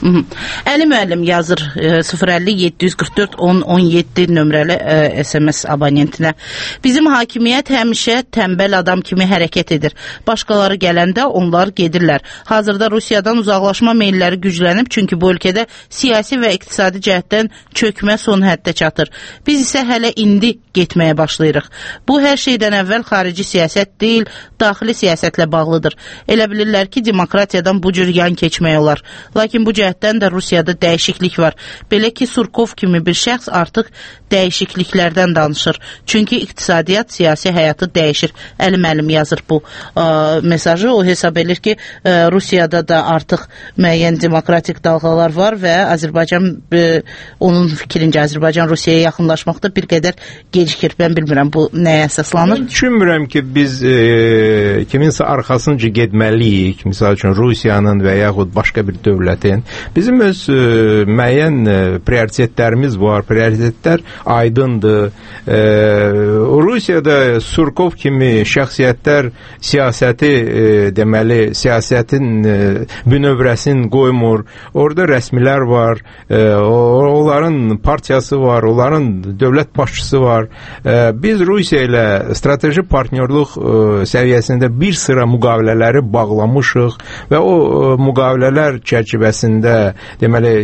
Əli müəllim yazır sıfır əlli yeddi yüz qırx dörd on on yeddi nömrəli ə, S M S abonentinə. Bizim hakimiyyət həmişə tənbəl adam kimi hərəkət edir. Başqaları gələndə onlar gedirlər. Hazırda Rusiyadan uzaqlaşma meylləri güclənib, çünki bu ölkədə siyasi və iqtisadi cəhətdən çökmə son həddə çatır. Biz isə hələ indi getməyə başlayırıq. Bu hər şeydən əvvəl xarici siyasət deyil, daxili siyasətlə bağlıdır. Elə bilirlər ki, demokratiyadan bu cür yan keçmək olar. Lakin bu cəhət cəhətdən də Rusiyada dəyişiklik var. Belə ki, Surkov kimi bir şəxs artıq dəyişikliklərdən danışır. Çünki iqtisadiyyat, siyasi həyatı dəyişir. Əlim-əlim yazır bu ə, mesajı. O hesab edir ki, ə, Rusiyada da artıq müəyyən demokratik dalğalar var və Azərbaycan, ə, onun fikrincə Azərbaycan Rusiyaya yaxınlaşmaqda bir qədər gecikir. Mən bilmirəm, bu nəyə əsaslanır? Mən düşünmürəm ki, biz e, kiminsə arxasınca getməliyik. Misal üçün, Rusiyanın və yaxud başqa bir dövlətin. Bizim öz e, müəyyən e, prioritetlərimiz var. Prioritetlər aydındır. E, Rusiyada Surkov kimi şəxsiyyətlər siyasəti, e, deməli, siyasətin e, bünövrəsini qoymur. Orada rəsmilər var. E, onların partiyası var. Onların dövlət başçısı var. E, biz Rusiya ilə strateji partnyorluq e, səviyyəsində bir sıra müqavilələri bağlamışıq və o e, müqavilələr çərçivəsində deməli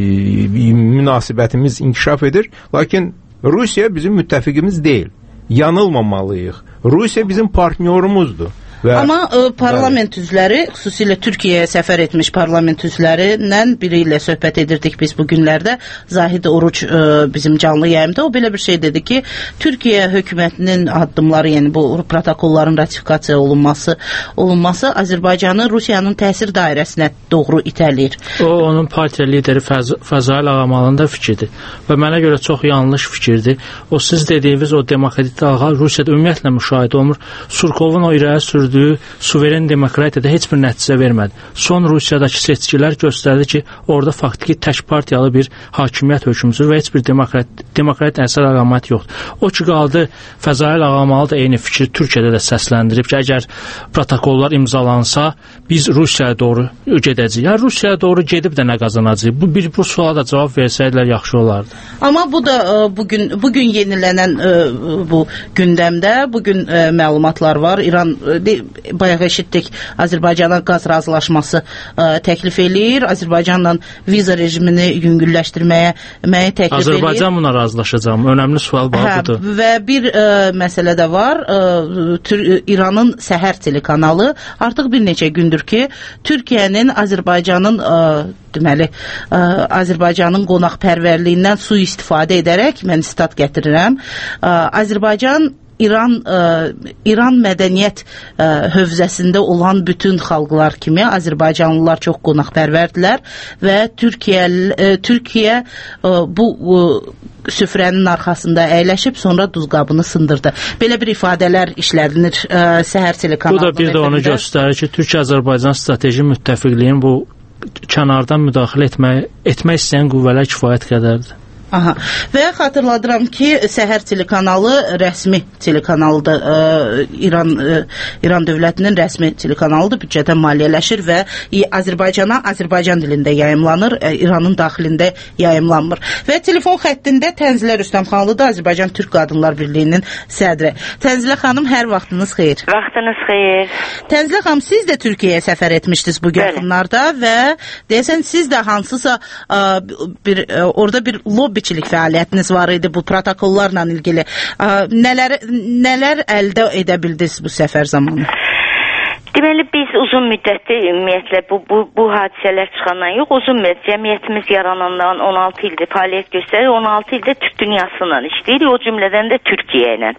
e, münasibətimiz inkişaf edir. Lakin Rusiya bizim müttəfiqimiz deyil. Yanılmamalıyıq. Rusiya bizim partnyorumuzdur. Və, Amma ə, parlament bəli. üzvləri, xüsusilə Türkiyəyə səfər etmiş parlament üzvlərindən biri ilə söhbət edirdik biz bu günlərdə. Zahid Oruç ə, bizim canlı yayımda o belə bir şey dedi ki, Türkiyə hökumətinin addımları, yəni bu protokolların ratifikasiya olunması, olunması Azərbaycanı Rusiyanın təsir dairəsinə doğru itələyir. O, onun partiya lideri Fəz Fəzail Ağamalının da fikridir və mənə görə çox yanlış fikirdir. O, siz dediyiniz o demokratik dalğa Rusiyada ümumiyyətlə müşahidə olunur. Surkovun o irəli sürdüyü suveren demokratiyada heç bir nəticə vermədi. Son Rusiyadakı seçkilər göstərdi ki, orada faktiki tək partiyalı bir hakimiyyət hökm sürür və heç bir demokrat, demokrat əsər əlamət yoxdur. O ki, qaldı Fəzail Ağamalı da eyni fikri Türkiyədə də səsləndirib ki, əgər protokollar imzalansa, biz Rusiyaya doğru gedəcəyik. Yəni, Rusiyaya doğru gedib də nə qazanacaq? Bu, bir, bu suala da cavab versəydilər yaxşı olardı. Amma bu da bugün, bugün yenilənən bu gündəmdə, bugün məlumatlar var. İran bayaq eşitdik, Azərbaycana qaz razılaşması ə, təklif eləyir. Azərbaycanla viza rejimini yüngülləşdirməyə təklif eləyir. Azərbaycan buna razılaşacaq mı? Önəmli sual var hə, budur. Və bir ə, məsələ də var. Ə, Tür İranın Səhər telekanalı artıq bir neçə gündür ki, Türkiyənin Azərbaycanın ə, deməli, ə, Azərbaycanın qonaqpərvərliyindən sui-istifadə edərək, mən sitat gətirirəm, ə, Azərbaycan İran ə, İran mədəniyyət ə, hövzəsində olan bütün xalqlar kimi Azərbaycanlılar çox qonaqpərvərdilər və Türkiyə ə, Türkiyə ə, bu ə, süfrənin arxasında əyləşib sonra duzqabını sındırdı. Belə bir ifadələr işlədilir ə, Səhər telekanalında. Bu da bir də onu göstərir ki, Türkiyə-Azərbaycan strateji müttəfiqliyin bu kənardan müdaxilə etmək, etmək istəyən qüvvələr kifayət qədərdir. Aha. Və xatırladıram ki, Səhər telekanalı rəsmi telekanalıdır. Ə, İran ə, İran dövlətinin rəsmi telekanalıdır. Büdcədən maliyyələşir və Azərbaycana Azərbaycan dilində yayımlanır. Ə, İranın daxilində yayımlanmır. Və telefon xəttində Tənzilə Rüstəmxanlıdır, Azərbaycan Türk Qadınlar Birliyinin sədri. Tənzilə xanım, hər vaxtınız xeyir. Vaxtınız xeyir. Tənzilə xanım, siz də Türkiyəyə səfər etmişdiniz bu yaxınlarda və deyəsən siz də hansısa ə, bir ə, orada bir lobby biçilik fəaliyyətiniz var idi bu protokollarla ilgili. Nələr, nələr əldə edə bildiniz bu səfər zamanı? Deməli, biz uzun müddətli ümumiyyətlə bu, bu, bu hadisələr çıxandan yox, uzun müddət cəmiyyətimiz yaranandan on altı ildir fəaliyyət göstərir, on altı ildə Türk dünyasıyla işləyir, o cümlədən də Türkiyə ilə.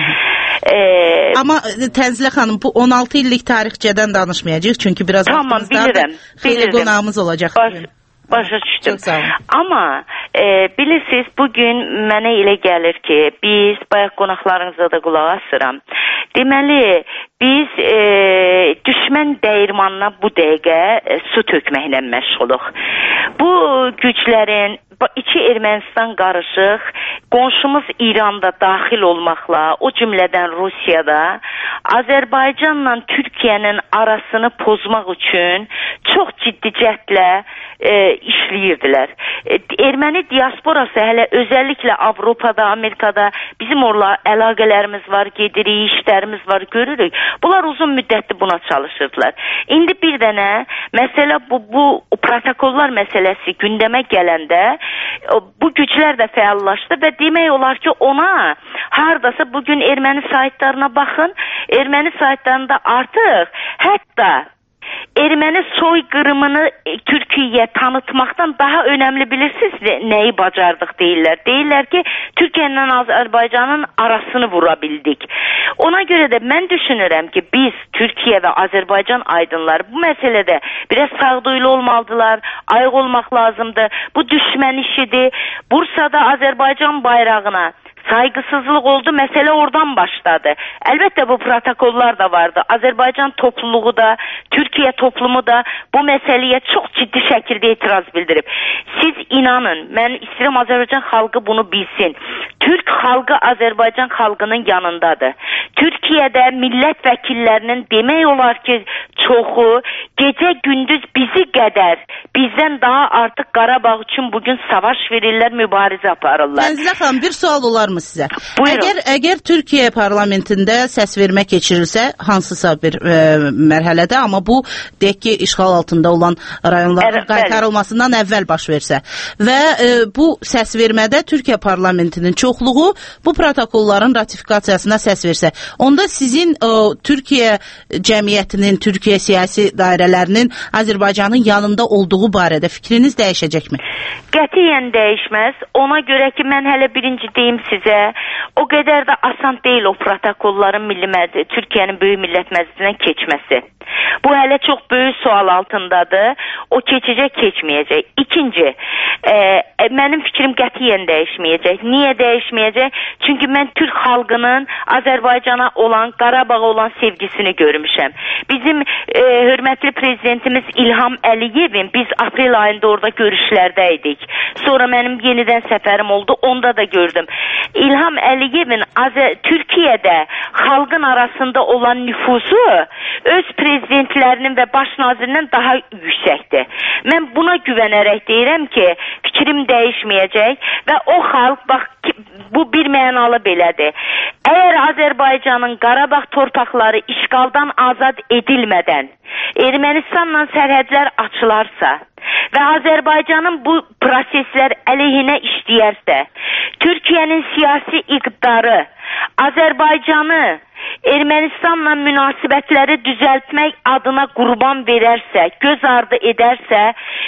Ee, Amma Tənzilə xanım, bu on altı illik tarixçədən danışmayacaq, çünki biraz tamam, vaxtımızda xeyli qonağımız olacaq. Baş, başa düşdüm. Amma e, bilirsiniz, bugün mənə elə gəlir ki, biz bayaq qonaqlarınıza da qulaq asıram. Deməli, biz e, düşmən dəyirmanına bu dəqiqə e, su tökməklə məşğuluq. Bu güclərin iki Ermənistan qarışıq, qonşumuz İranda daxil olmaqla, o cümlədən Rusiyada, Azərbaycanla Türkiyənin arasını pozmaq üçün çox ciddi cəhdlə e, işləyirdilər. E, erməni diasporası hələ özəlliklə Avropada, Amerikada bizim orla əlaqələrimiz var, gedirik, işlərimiz var, görürük. Bunlar uzun müddətli buna çalışırdılar. İndi bir dənə məsələ bu, bu protokollar məsələsi gündəmə gələndə bu güclər də fəallaşdı və demək olar ki, ona hardasa bugün erməni saytlarına baxın, erməni saytlarında artıq hətta erməni soyqırımını e, Türkiyəyə tanıtmaqdan daha önəmli bilirsiniz nəyi bacardıq deyirlər. Deyirlər ki, Türkiyə ilə Azərbaycanın arasını vura bildik. Ona görə də mən düşünürəm ki, biz Türkiyə və Azərbaycan aydınları bu məsələdə biraz sağduyulu olmalıdılar, ayıq olmaq lazımdır. Bu düşmən işidir. Bursada Azərbaycan bayrağına saygısızlıq oldu, məsələ oradan başladı. Əlbəttə bu protokollar da vardı. Azərbaycan topluluğu da, Türkiyə toplumu da bu məsələyə çox ciddi şəkildə etiraz bildirib. Siz inanın, mən istəyirəm Azərbaycan xalqı bunu bilsin. Türk xalqı Azərbaycan xalqının yanındadır. Türkiyədə millət vəkillərinin demək olar ki, çoxu gecə gündüz bizi qədər, bizdən daha artıq Qarabağ üçün bugün savaş verirlər, mübarizə aparırlar. Tənzilə xanım, bir sual olarmı sizə? Buyurun. Əgər, əgər Türkiyə parlamentində səs vermə keçirilsə, hansısa bir e, mərhələdə, amma bu deyək ki, işğal altında olan rayonların qaytarılmasından əvvəl baş versə və e, bu səs vermədə Türkiyə parlamentinin çoxluğu bu protokolların ratifikasiyasına səs versə, onda sizin e, Türkiyə cəmiyyətinin, Türkiyə siyasi dairələrinin Azərbaycanın yanında olduğu barədə fikriniz dəyişəcəkmi? Qətiyyən dəyişməz. Ona görə ki, mən hələ birinci deyim sizə, o qədər də asan deyil o protokolların Milli Məclis, Türkiyənin Böyük Millət Məclisindən keçməsi. Bu hələ çox böyük sual altındadır. O keçəcək, keçməyəcək. İkinci, e, mənim fikrim qətiyyən dəyişməyəcək. Niyə dəyişməyəcək? Çünki mən Türk xalqının Azərbaycana olan, Qarabağa olan sevgisini görmüşəm. Bizim e, hörmətli prezidentimiz İlham Əliyevin biz aprel ayında orada görüşlərdə idik. Sonra mənim yenidən səfərim oldu, onda da gördüm. İlham Əliyevin Azər Türkiyədə xalqın arasında olan nüfuzu öz prezidentlərinin və baş nazirindən daha yüksəkdir. Mən buna güvənərək deyirəm ki, fikrim dəyişməyəcək və o xalq, bax ki, bu bir mənalı belədir. Əgər Azərbaycanın Qarabağ torpaqları işğaldan azad edilmədən Ermənistanla sərhədlər açılarsa və Azərbaycanın bu proseslər əleyhinə işləyərsə, Türkiyənin siyasi iqtidarı Azərbaycanı Ermənistanla münasibətləri düzəltmək adına qurban verərsə, göz ardı edərsə,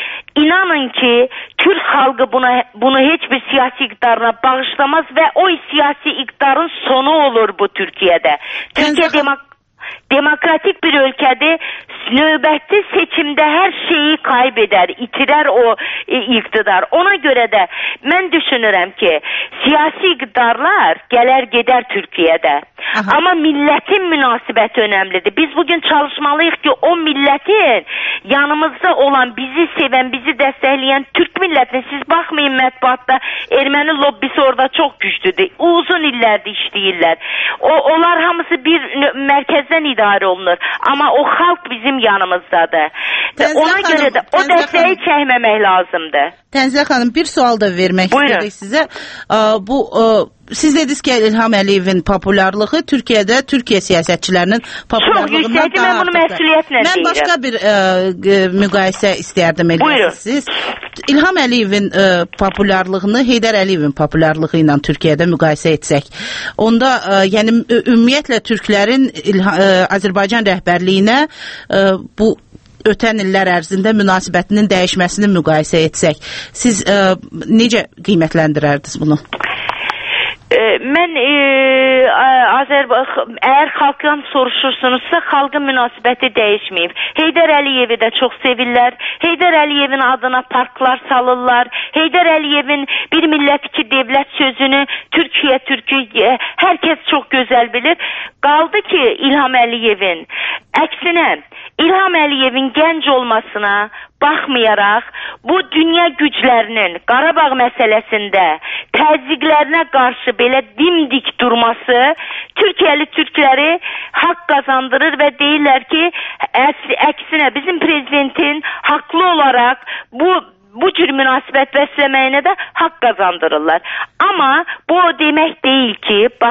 inanın ki, Türk xalqı buna, bunu heç bir siyasi iqtidarına bağışlamaz və o siyasi iqtidarın sonu olur bu Türkiyədə. Türkiyə demək demokratik bir ölkədir, növbəti seçimdə hər şeyi kaybeder, itirər o e, iqtidar. Ona görə də mən düşünürəm ki, siyasi iqtidarlar gələr gedər Türkiyədə. Aha. Amma millətin münasibəti önəmlidir. Biz bugün çalışmalıyıq ki, o millətin yanımızda olan, bizi sevən, bizi dəstəkləyən Türk millətini, siz baxmayın mətbuatda, erməni lobbisi orada çox güclüdür. Uzun illərdir işləyirlər. O, onlar hamısı bir mərkəzdən idarə olunur. Amma o xalq bizim yanımızdadır. Tənzilə Ona xanım, görə də o dəstəyi çəkməmək lazımdır. Tənzilə xanım, bir sual da vermək Buyurun. istədik sizə. Bu, siz dediniz ki, İlham Əliyevin populyarlığı Türkiyədə Türkiyə siyasətçilərinin populyarlığından daha artıqdır. Mən başqa bir ə, müqayisə istəyərdim eləyəsiniz. İlham Əliyevin ə, populyarlığını Heydər Əliyevin populyarlığı ilə Türkiyədə müqayisə etsək, onda ə, yəni ümumiyyətlə türklərin İlha, ə, Azərbaycan rəhbərliyinə ə, bu ötən illər ərzində münasibətinin dəyişməsini müqayisə etsək, siz ə, necə qiymətləndirərdiniz bunu? Mən e, Azərbaycan, əgər xalqdan soruşursunuzsa, xalqın münasibəti dəyişməyib. Heydər Əliyevi də çox sevirlər. Heydər Əliyevin adına parklar salırlar. Heydər Əliyevin bir millət iki devlət sözünü Türkiyə, Türkiyə, hər kəs çox gözəl bilir. Qaldı ki, İlham Əliyevin, əksinə, İlham Əliyevin gənc olmasına baxmayaraq, bu dünya güclərinin Qarabağ məsələsində təzyiqlərinə qarşı belə dimdik durması Türkiyəli türkləri haqq qazandırır və deyirlər ki, əksinə bizim prezidentin haqlı olaraq bu bu cür münasibət bəsləməyinə də haqq qazandırırlar. Amma bu o demək deyil ki, baxın,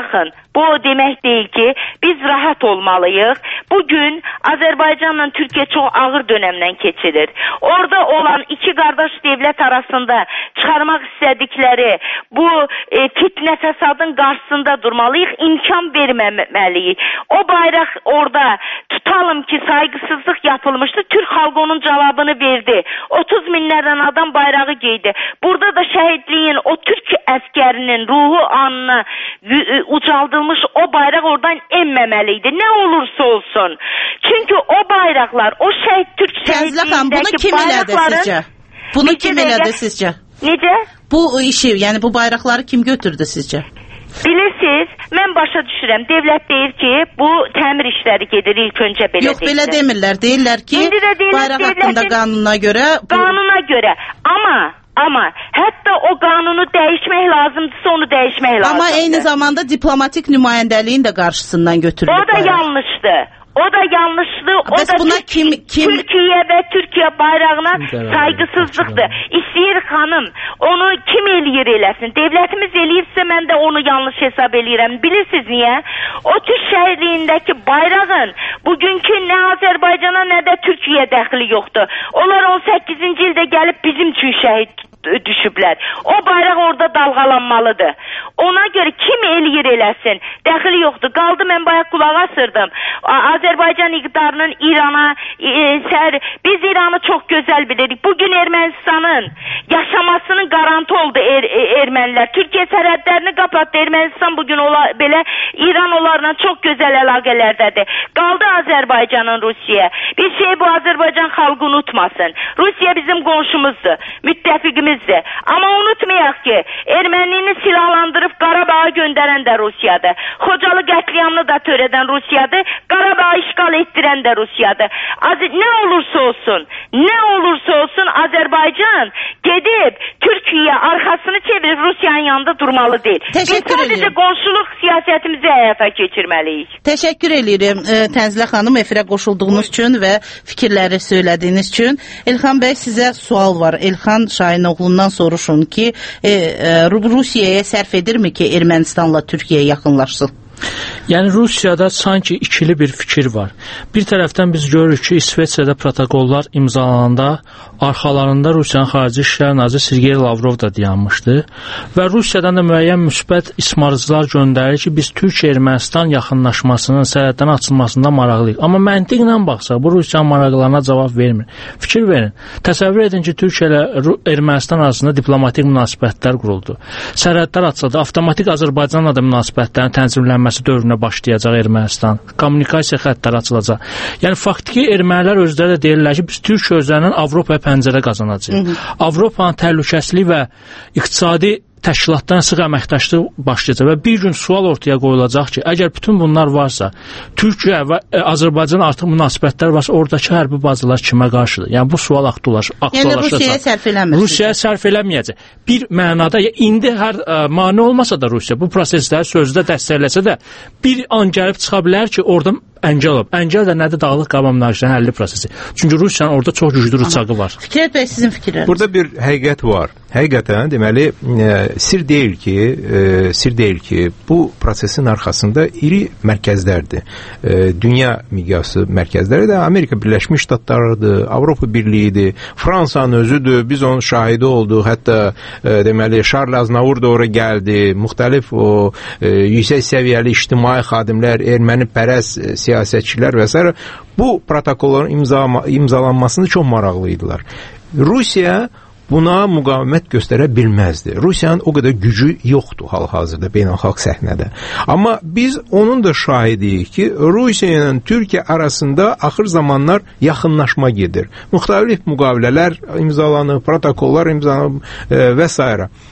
Bu o demək deyil ki, biz rahat olmalıyıq. Bugün Azərbaycanla Türkiyə çox ağır dönəmdən keçirir. Orada olan iki qardaş dövlət arasında çıxarmaq istədikləri bu e, fitnə fəsadın qarşısında durmalıyıq, imkan verməməliyik. O bayraq orada tutalım ki, saygısızlıq yapılmışdı. Türk xalqı onun cavabını verdi. otuz minlərdən adam bayrağı giydi. Burada da şəhidliyin, o Türk əskərinin ruhu anına ucaldılmış o bayraq oradan enməməliydi. Nə olursa olsun. Çünki o bayraqlar, o şəhid Türk şəhidliyindəki bayrakların... Bunu kim elədi sizcə? Necə? Bu işi, yəni bu bayraqları kim götürdü sizcə? Bilirsiniz, mən başa düşürəm. Devlət deyir ki, bu təmir işləri gedir ilk öncə belə. Yox, belə demirlər. Deyirlər ki, deyirlər, bayraq haqqında qanuna görə... Bu... Qanuna görə. Amma, amma hətta o qanunu dəyişmək lazımdırsa onu dəyişmək lazımdır. Amma eyni zamanda diplomatik nümayəndəliyin də qarşısından götürülür. O da bayrak. Yanlışdır. O da yanlışlı, o Bəs da buna kim, kim... Türkiye ve Türkiye bayrağına saygısızlıqdır. İstəyir xanım, onu kim eləyir eləsin? Devletimiz eləyirsə mən də onu yanlış hesab eləyirəm. Bilirsiniz niyə? O Türk şəhidliyindəki bayrağın bugünkü nə Azərbaycana nə də Türkiye dəxli yoxdur. Onlar on səkkizinci ildə gəlib bizim üçün şəhid düşüblər. O bayraq orada dalğalanmalıdır. Ona görə kim eləyir eləsin? Dəxli yoxdur. Qaldı mən bayaq qulaq asırdım. Azərbaycan iqtidarının İrana e, sər, biz İranı çox gözəl bilirik. Bugün Ermənistanın yaşamasının qarantı oldu er, er, ermənilər. Türkiyə sərhədlərini qapattı. Ermənistan bugün ola, belə İran onlarla çox gözəl əlaqələrdədir. Qaldı Azərbaycanın Rusiya. Bir şey bu Azərbaycan xalqı unutmasın. Rusiya bizim qonşumuzdur. Müttəfiqimizdir. Amma unutmayaq ki, ermənini silahlandırıb Qarabağa göndərən də Rusiyadır. Xocalı qətliamını da törədən Rusiyadır. Qarabağı işgal etdirən də Rusiyadır. Az, nə olursa olsun, nə olursa olsun Azərbaycan gedib Türkiyə arxasını çevirib Rusiyanın yanında durmalı deyil. Təşəkkür Biz sadəcə edirəm. qonşuluq siyasətimizi həyata keçirməliyik. Təşəkkür edirəm e, Tənzilə xanım efirə qoşulduğunuz üçün və fikirləri söylədiyiniz üçün. Elxan bəy, sizə sual var. Elxan Şahinoğlu'ndan soruşun ki, e, e, Rusiyaya sərf edirmi ki, Ermənistanla Türkiyə yaxınlaşsın? Yəni Rusiyada sanki ikili bir fikir var. Bir tərəfdən biz görürük ki, İsveçrədə protokollar imzalananda arxalarında Rusiyanın Xarici İşlər naziri Sergey Lavrov da dayanmışdı və Rusiyadan da müəyyən müsbət ismarıcılar göndərir ki, biz Türkiyə-Ermənistan yaxınlaşmasının, sərhəddən açılmasından maraqlıyıq. Amma məntiqlə baxsaq, bu Rusiyanın maraqlarına cavab vermir. Fikir verin. Təsəvvür edin ki, Türkiyə ilə Ermənistan arasında diplomatik münasibətlər quruldu. Sərhədlər açıldı. Avtomatik Azərbaycanla da münasibətlərin tənzimlənməsi dövrünə başlayacaq Ermənistan. Kommunikasiya xəttləri açılacaq. Yəni faktiki ermənilər özləri də deyirlər ki, biz Türkiyə özlərindən Avropaya pəncərə qazanacağıq. Avropanın təhlükəsizliyi və iqtisadi təşkilatdan sıx əməkdaşlıq başlayacaq və bir gün sual ortaya qoyulacaq ki, əgər bütün bunlar varsa, Türkiyə və Azərbaycan artıq münasibətlər varsa, oradakı hərbi bazılar kimə qarşıdır? Yəni bu sual aktuallaşacaq. Yəni Rusiyaya sərf eləmir. Rusiyaya sərf eləməyəcək. Bir mənada, indi hər ə, mane olmasa da Rusiya bu prosesləri sözdə dəstəkləsə də bir an gəlib çıxa bilər ki, orada əngəl olub. Əngəl də nədir? Dağlıq Qarabağ münaqişəsinin həlli prosesi. Çünki Rusiyanın orada çox güclü rıçağı var. Fikrət bəy, sizin fikirləriniz? Burada bir həqiqət var. Həqiqətən deməli e, sir deyil ki, e, sir deyil ki, bu prosesin arxasında iri mərkəzlərdir. E, dünya miqyası mərkəzləri də Amerika Birləşmiş Ştatlarıdır, Avropa Birliyidir, Fransanın özüdür. Biz onun şahidi olduq. Hətta e, deməli Charles Aznavour da ora gəldi. Müxtəlif o e, yüksək səviyyəli ictimai xadimlər, erməni pərəst e, siyasətçilər və s. bu protokolların imza, imzalanmasını çox maraqlı idilər. Rusiya buna müqavimət göstərə bilməzdi. Rusiyanın o qədər gücü yoxdur hal-hazırda beynəlxalq səhnədə. Amma biz onun da şahidiyik ki, Rusiya ilə Türkiyə arasında axır zamanlar yaxınlaşma gedir. Müxtəlif müqavilələr imzalanıb, protokollar imzalanıb e, və s.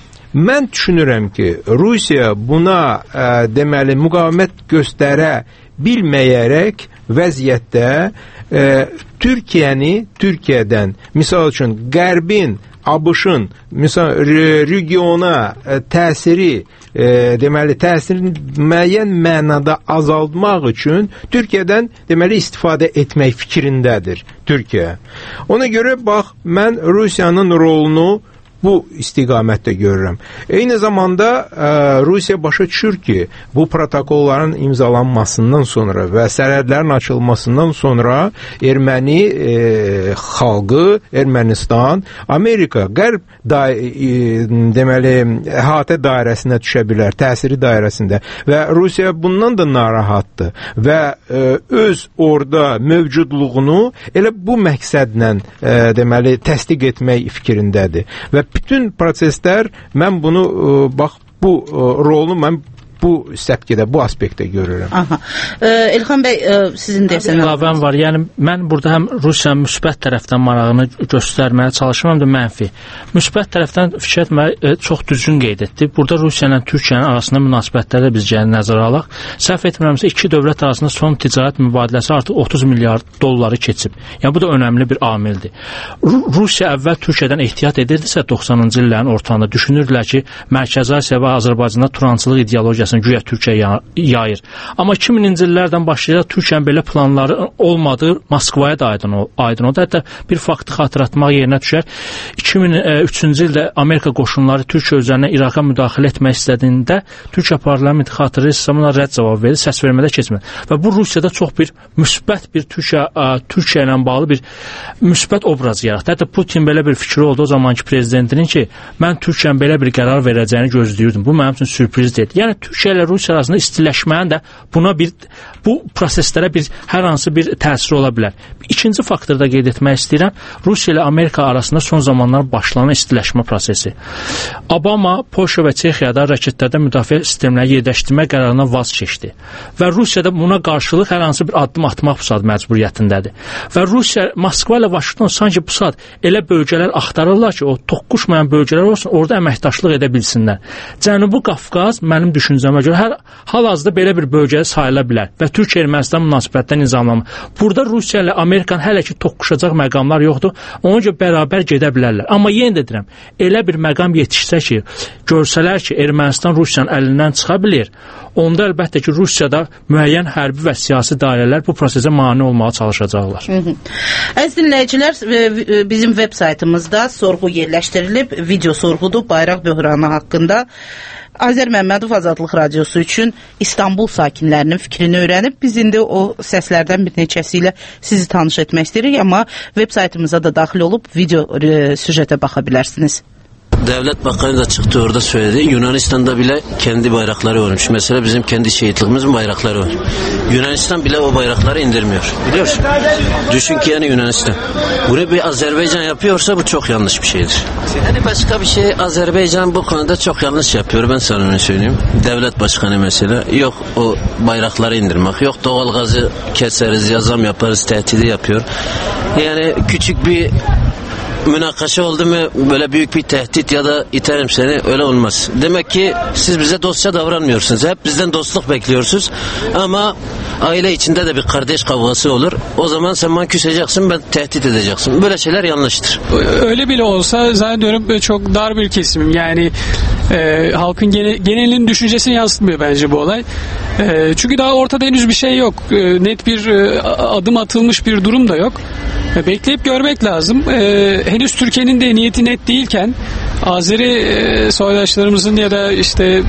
Mən düşünürəm ki, Rusiya buna e, deməli müqavimət göstərə bilməyərək vəziyyətdə e, Türkiyəni Türkiyədən, misal üçün Qərbin, ABŞ-ın misal regiona e, təsiri e, deməli təsirini müəyyən mənada azaltmaq üçün Türkiyədən deməli istifadə etmək fikrindədir Türkiyə. Ona görə bax, mən Rusiyanın rolunu bu istiqamətdə görürəm. Eyni zamanda ə, Rusiya başa düşür ki, bu protokolların imzalanmasından sonra və sərhədlərin açılmasından sonra erməni e, xalqı, Ermənistan, Amerika, Qərb da, e, deməli, əhatə dairəsinə düşə bilər, təsiri dairəsində və Rusiya bundan da narahatdır və e, öz orada mövcudluğunu elə bu məqsədlə e, deməli, təsdiq etmək fikrindədir və bütün proseslər, mən bunu e, bax, bu e, rolunu mən bu səpkidə, bu aspektdə görürəm. Aha. E, İlxan bəy, e, sizin deyəsənə. Əlavəm var. Yəni, mən burada həm Rusiyanın müsbət tərəfdən marağını göstərməyə çalışıram, həm də mənfi. Müsbət tərəfdən Fikrət müəllim e, çox düzgün qeyd etdi. Burada Rusiya ilə Türkiyənin arasında münasibətləri biz gəlin nəzərə alaq. Səhv etmirəmsə, iki dövlət arasında son ticarət mübadiləsi artıq otuz milyard dolları keçib. Yəni, bu da önəmli bir amildir. Ru Rusiya əvvəl Türkiyədən ehtiyat edirdisə, doxsanıncı illərin ortalarında düşünürdülər ki, Mərkəzi Asiya və Azərbaycanda turançılıq ideologiyası güya Türkiyə yayır. Amma iki mininci illərdən başlayaraq Türkiyənin belə planları olmadığı Moskvaya da aydın, aydın oldu. Hətta bir faktı xatırlatmaq yerinə düşər. iki min üçüncü ildə Amerika qoşunları Türkiyə üzərinə İraqa müdaxilə etmək istədiyində Türkiyə parlamenti xatırlayırsınızsa rədd cavab verdi, səs vermədə keçmədi. Və bu Rusiyada çox bir müsbət bir Türkiyə, Türkiyə ilə bağlı bir müsbət obraz yaratdı. Hətta Putin belə bir fikri oldu o zamanki prezidentinin ki, mən Türkiyənin belə bir qərar verəcəyini gözləyirdim. Bu mənim üçün sürpriz deyil. Yəni Türkiyə ilə Rusiya arasında istiləşməyin də buna bir, bu proseslərə bir hər hansı bir təsiri ola bilər. İkinci faktorda qeyd etmək istəyirəm, Rusiya ilə Amerika arasında son zamanlar başlanan istiləşmə prosesi. Obama, Polşa və Çexiyada raketlərdə müdafiə sistemləri yerləşdirmə qərarından vaz keçdi. Və Rusiyada buna qarşılıq hər hansı bir addım atmaq bu saat məcburiyyətindədir. Və Rusiya, Moskva ilə Vaşinqton sanki bu saat elə bölgələr axtarırlar ki, o toqquşmayan bölgələr olsun, orada əməkdaşlıq edə bilsinlər. Cənubi Qafqaz mənim düşüncəmə görə hər hal-hazırda belə bir bölgədə sayıla bilər və Türkiyə-Ermənistan münasibətdən nizamlanma. Burada Rusiya ilə Amerikan hələ ki toqquşacaq məqamlar yoxdur. Ona görə bərabər gedə bilərlər. Amma yenə də deyirəm, elə bir məqam yetişsə ki, görsələr ki, Ermənistan Rusiyanın əlindən çıxa bilir, onda əlbəttə ki, Rusiyada müəyyən hərbi və siyasi dairələr bu prosesə mane olmağa çalışacaqlar. Əziz dinləyicilər, bizim veb saytımızda sorğu yerləşdirilib, video sorğudur bayraq böhranı haqqında. Azər Məmmədov Azadlıq Radiosu üçün İstanbul sakinlərinin fikrini öyrənib, biz indi o səslərdən bir neçəsi ilə sizi tanış etmək istəyirik, amma veb saytımıza da daxil olub video e, süjetə baxa bilərsiniz. Devlet Bakanı da çıktı orada söyledi. Yunanistan'da bile kendi bayrakları varmış. Mesela bizim kendi şehitliğimizin bayrakları var. Yunanistan bile o bayrakları indirmiyor. Biliyorsun. Düşün ki yani Yunanistan. Bunu bir Azerbaycan yapıyorsa bu çok yanlış bir şeydir. Yani başka bir şey, Azerbaycan bu konuda çok yanlış yapıyor. Ben sana onu söyleyeyim. Devlet başkanı mesela. Yok o bayrakları indirmek. Yok doğalgazı keseriz, yazam yaparız, tehdidi yapıyor. Yani küçük bir münakaşa oldu mu böyle büyük bir tehdit ya da iterim seni, öyle olmaz. Demek ki siz bize dostça davranmıyorsunuz. Hep bizden dostluk bekliyorsunuz. Ama aile içinde de bir kardeş kavgası olur. O zaman sen bana küseceksin, ben tehdit edeceksin. Böyle şeyler yanlıştır. Öyle bile olsa zannediyorum çok dar bir kesimim. Yani e, halkın gene, genelinin düşüncesini yansıtmıyor bence bu olay. E, çünkü daha ortada henüz bir şey yok. E, net bir e, adım atılmış bir durum da yok. E, bekleyip görmek lazım. E, henüz Türkiye'nin de niyeti net değilken Azeri e, soydaşlarımızın ya da işte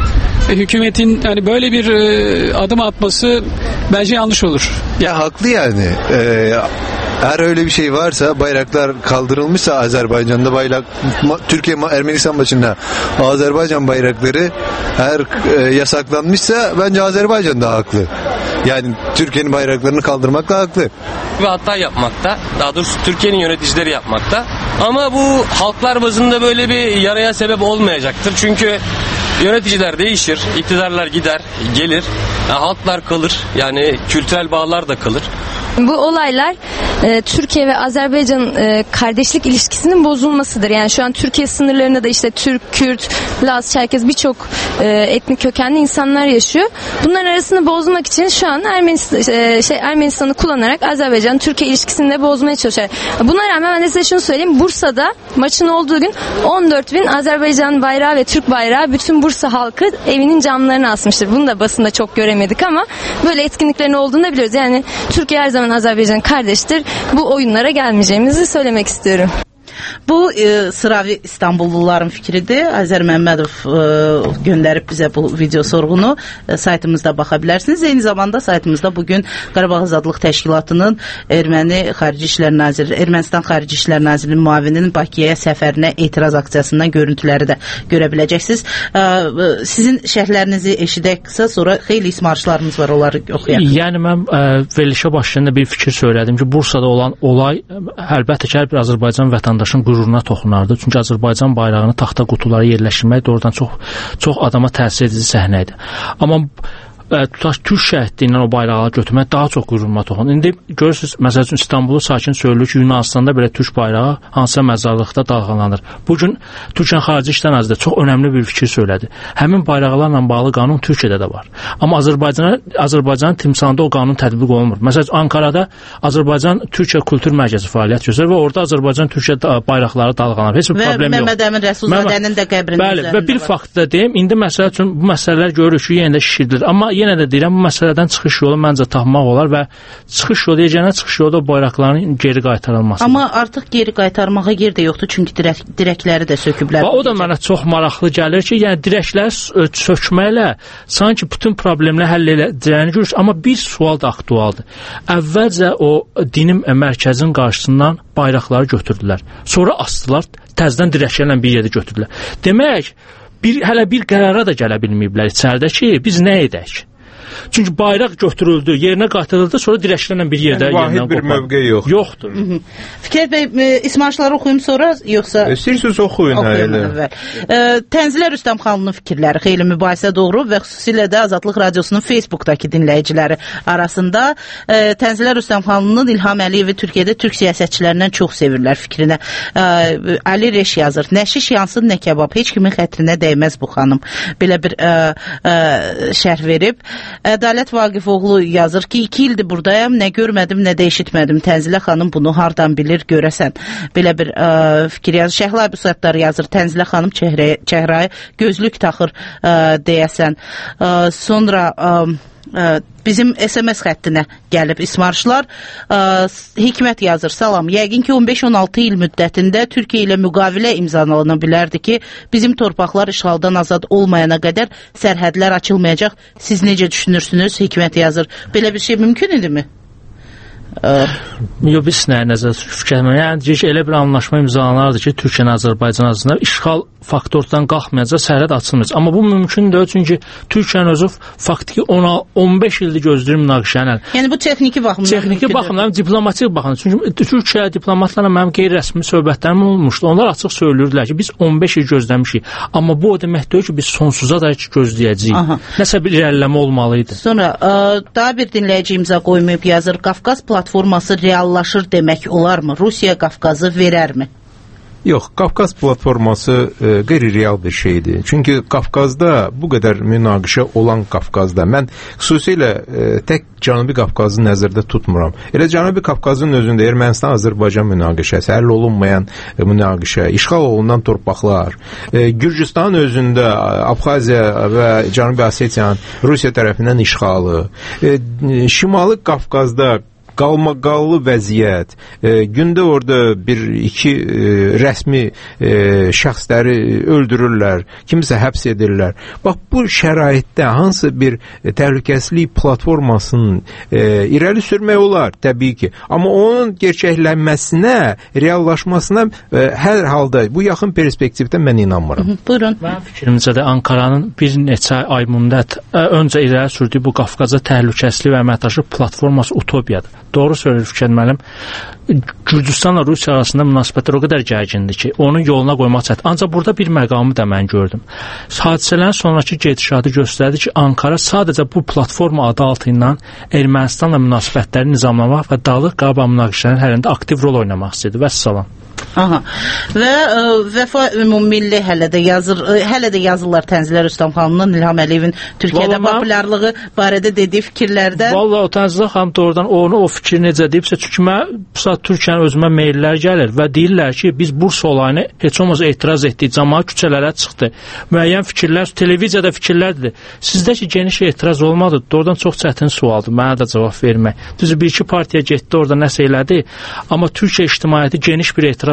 e, hükümetin hani böyle bir e, adım atması bence yanlış olur. Ya haklı yani. Ee, eğer öyle bir şey varsa, bayraklar kaldırılmışsa Azerbaycan'da bayrak, Türkiye Ermenistan maçında Azerbaycan bayrakları eğer e, yasaklanmışsa bence Azerbaycan da haklı. Yani Türkiye'nin bayraklarını kaldırmakla haklı. Ve hata yapmakta, daha doğrusu Türkiye'nin yöneticileri yapmakta. Ama bu halklar bazında böyle bir yaraya sebep olmayacaktır. Çünkü yöneticiler değişir, iktidarlar gider, gelir, yani halklar kalır. Yani kültürel bağlar da kalır. Bu olaylar e, Türkiye ve Azerbaycan e, kardeşlik ilişkisinin bozulmasıdır. Yani şu an Türkiye sınırlarında da işte Türk, Kürt, Laz, Çerkez birçok e, etnik kökenli insanlar yaşıyor. Bunların arasını bozmak için şu an Ermenistan, e, şey, Ermenistan'ı kullanarak Azerbaycan Türkiye ilişkisini de bozmaya çalışıyor. Buna rağmen ben de size şunu söyleyeyim. Bursa'da maçın olduğu gün on dört bin Azerbaycan bayrağı ve Türk bayrağı bütün Bursa halkı evinin camlarına asmıştır. Bunu da basında çok göremedik ama böyle etkinliklerin olduğunu da biliyoruz. Yani Türkiye her zaman Azerbaycan kardeştir. Bu oyunlara gelmeyeceğimizi söylemek istiyorum. Bu e, Sıravi İstanbulluların fikridir. Azər Məmmədov e, göndərib bizə bu video sorğunu. E, saytımızda baxa bilərsiniz. Eyni zamanda saytımızda bugün Qarabağ Azadlıq Təşkilatının Erməni Xarici İşlər Naziri, Ermənistan Xarici İşlər Nazirinin müavinin Bakıya səfərinə etiraz aksiyasından görüntüləri də görə biləcəksiniz. E, sizin şərhlərinizi eşidək qısa, sonra xeyli ismarışlarımız var, onları oxuyaq. Yəni mən ə, verilişə başlayanda bir fikir söylədim ki, Bursada olan olay əlbəttə ki, hər bir Azərbaycan vətəndaşının qüruruna toxunardı. Çünki Azərbaycan bayrağını taxta qutulara yerləşdirmək doğrudan çox çox adama təsir edici səhnə idi. Amma tutaq Türk şəhidliyindən o bayraqları götürmək daha çox qüruruma toxunur. İndi görürsünüz, məsəl üçün İstanbulu sakin söylür ki, Yunanistanda belə Türk bayrağı hansısa məzarlıqda dalğalanır. Bugün Türkiyənin Xarici İşlər Naziri çox önəmli bir fikir söylədi. Həmin bayraqlarla bağlı qanun Türkiyədə də var. Amma Azərbaycana Azərbaycanın timsalında o qanun tətbiq olunmur. Məsələn, Ankarada Azərbaycan Türkiyə Kultur Mərkəzi fəaliyyət göstərir və orada Azərbaycan Türkiyə bayraqları dalğalanır. Heç bir və problem yox. Və Məmməd Əmin Rəsulzadənin də qəbrinin bəli, üzərində və bir var. fakt da deyim, indi məsəl üçün bu məsələlər görürük ki, yenə də şişirilir. Amma yenə də deyirəm, bu məsələdən çıxış yolu məncə tapmaq olar və çıxış yolu deyəcəyinə çıxış yolu da bayraqların geri qaytarılması. Amma artıq geri qaytarmağa yer də yoxdur, çünki dirək, dirəkləri də söküblər. Və o da mənə çox maraqlı gəlir ki, yəni dirəkləri sökməklə sanki bütün problemləri həll edəcəyini görürük, amma bir sual da aktualdır. Əvvəlcə o dinim mərkəzin qarşısından bayraqları götürdülər. Sonra asdılar, təzədən dirəklərlə bir yerdə götürdülər. Demək, bir, hələ bir qərara da gələ bilməyiblər içəridə ki, biz nə edək? Çünki bayraq götürüldü, yerinə qaytarıldı, sonra dirəklərlə bir yerdə yəni, vahid bir mövqe yox. yoxdur. Hı -hı. Fikret bəy, e, ismarışları oxuyum sonra, yoxsa... İstəyirsiniz oxuyun. Oxuyun əvvəl. E, Tənzilər Rüstəmxanlının fikirləri xeyli mübahisə doğru və xüsusilə də Azadlıq Radiosunun Facebookdakı dinləyiciləri arasında e, Tənzilər Rüstəmxanlının İlham Əliyevi Türkiyədə türk siyasətçilərindən çox sevirlər fikrinə. E, Ali Reş yazır, nə şiş yansın, nə kebab, heç kimin xətrinə dəyməz bu xanım. Belə bir e, e, şərh verib. Ədalət Vaqifoğlu yazır ki, iki ildir buradayam, nə görmədim, nə də eşitmədim. Tənzilə xanım bunu hardan bilir, görəsən. Belə bir ə, fikir yazır. Şəhla Əbüsatlar yazır, Tənzilə xanım çəhrəyə, çəhrəyə gözlük taxır ə, deyəsən. Ə, sonra... Ə, Ə, bizim S M S xəttinə gəlib ismarışlar. Ə, Hikmət yazır, salam, yəqin ki on beş on altı il müddətində Türkiyə ilə müqavilə imzalana bilərdi ki, bizim torpaqlar işğaldan azad olmayana qədər sərhədlər açılmayacaq. Siz necə düşünürsünüz? Hikmət yazır. Belə bir şey mümkün idi mi? Yox, biz nəyə nəzər fikirləmək. Yəni, elə bir anlaşma imzalanardı ki, Türkiyənin Azərbaycan arasında işğal faktordan qalxmayacaq, sərhəd açılmayacaq. Amma bu mümkün deyil, çünki Türkiyənin özü faktiki on beş ildir gözləyir münaqişəni. Yəni bu texniki baxımdan Texniki baxımdan, diplomatik baxımdan. Çünki Türkiyə diplomatlarla mənim qeyri-rəsmi söhbətlərim olmuşdu. Onlar açıq söylürdülər ki, biz on beş il gözləmişik. Amma bu o demək deyil ki, biz sonsuza da gözləyəcəyik. Aha. Nəsə bir irəliləmə olmalıydı. Sonra ə, daha bir dinləyici imza qoymayıb yazır. Qafqaz platforması reallaşır demək olarmı? Rusiya Qafqazı verərmi? Yox, Qafqaz platforması e, qeyri-real bir şeydir. Çünki Qafqazda bu qədər münaqişə olan Qafqazda mən xüsusilə e, tək Cənubi Qafqazı nəzərdə tutmuram. Elə Cənubi Qafqazın özündə Ermənistan-Azərbaycan münaqişəsi, həll olunmayan e, münaqişə, işğal olunan torpaqlar, e, Gürcüstanın özündə Abxaziya və Cənubi Osetiyanın Rusiya tərəfindən işğalı, e, Şimali Qafqazda qalmaqallı vəziyyət, e, gündə orada bir iki e, rəsmi e, şəxsləri öldürürlər, kimsə həbs edirlər. Bax, bu şəraitdə hansı bir e, təhlükəsizlik platformasının e, irəli sürmək olar, təbii ki. Amma onun gerçəklənməsinə, reallaşmasına e, hər halda bu yaxın perspektivdə mən inanmıram. Buyurun. Mənim fikrimcə də Ankaranın bir neçə ay müddət öncə irəli sürdüyü bu Qafqaza təhlükəsizlik və əməkdaşlıq platforması utopiyadır. Doğru söylür Fikir müəllim. Gürcüstanla Rusiya arasında münasibətlər o qədər gərgindir ki, onun yoluna qoymaq çətin. Ancaq burada bir məqamı da mən gördüm. Hadisələrin sonraki gedişatı göstərdi ki, Ankara sadəcə bu platforma adı altı ilə Ermənistanla münasibətləri nizamlamaq və Dağlıq Qarabağ münaqişələrinin həlində aktiv rol oynamaq istəyirdi. Vəssalam. Aha. Və ə, Vəfa Ümummilli hələ də yazır, ə, hələ də yazırlar Tənzilər Rüstəmxanlının İlham Əliyevin Türkiyədə Vallahi populyarlığı barədə dediyi fikirlərdə. Vallahi o Tənzilər xanım doğrudan onu o fikir necə deyibsə, çünki mən bu Türkiyənin özümə meyllər gəlir və deyirlər ki, biz Bursa olayını heç olmasa etiraz etdik, cəmaət küçələrə çıxdı. Müəyyən fikirlər, televiziyada fikirlərdir. Sizdə ki, geniş etiraz olmadı. Doğrudan çox çətin sualdır mənə də cavab vermək. Düzü bir iki partiya getdi orada nəsə elədi, amma Türkiyə ictimaiyyəti geniş bir etiraz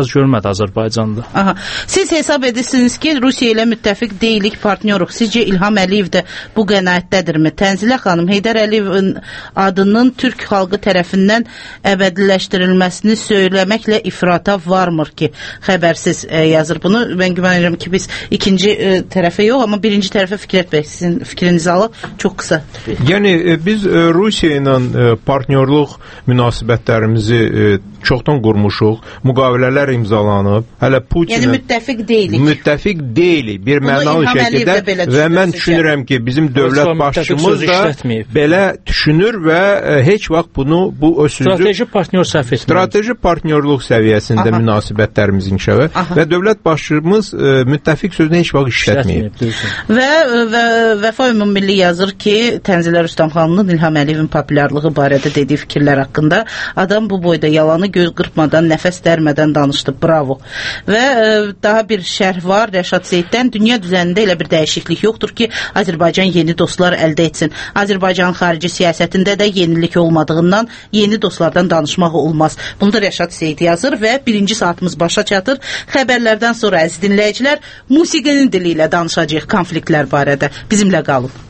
etiraz görmədi Azərbaycanda. Aha. Siz hesab edirsiniz ki, Rusiya ilə müttəfiq deyilik, partnyoruq. Sizcə İlham Əliyev də bu qənaətdədirmi? Tənzilə xanım, Heydər Əliyevin adının Türk xalqı tərəfindən əbədiləşdirilməsini söyləməklə ifrata varmır ki, xəbərsiz e, yazır bunu. Mən güman edirəm ki, biz ikinci e, tərəfə yox, amma birinci tərəfə Fikrət bəy, sizin fikrinizi alaq, çox qısa. Yəni, e, biz e, Rusiya ilə e, partnyorluq münasibətlərimizi e, çoxdan qurmuşuq, müqavilələr imzalanıb, hələ Putin... Yəni, müttəfiq deyilik. Müttəfiq deyilik, bir mənalı şəkildə və mən düşünürəm ki, bizim dövlət başçımız da belə düşünür və e, heç vaxt bunu, bu öz sözü... Strateji partnyor səhv etməyir. Strateji partnyorluq səviyyəsində Aha. münasibətlərimiz inkişafı və dövlət başçımız e, müttəfiq sözünü heç vaxt işlətməyib. Və, və Vəfa Ümumilli yazır ki, Tənzilə Rüstəmxanlının İlham Əliyevin populyarlığı barədə dediyi fikirlər haqqında adam bu boyda yalanı göz qırpmadan, nəfəs dərmədən danışdı. Bravo. Və e, daha bir şərh var Rəşad Zeyddən. Dünya düzənində elə bir dəyişiklik yoxdur ki, Azərbaycan yeni dostlar əldə etsin. Azərbaycanın xarici siyasətində də yenilik olmadığından yeni dostlardan danışmaq olmaz. Bunu da Rəşad Zeyd yazır və birinci saatımız başa çatır. Xəbərlərdən sonra əziz dinləyicilər, musiqinin dili ilə danışacağıq konfliktlər barədə. Bizimlə qalın.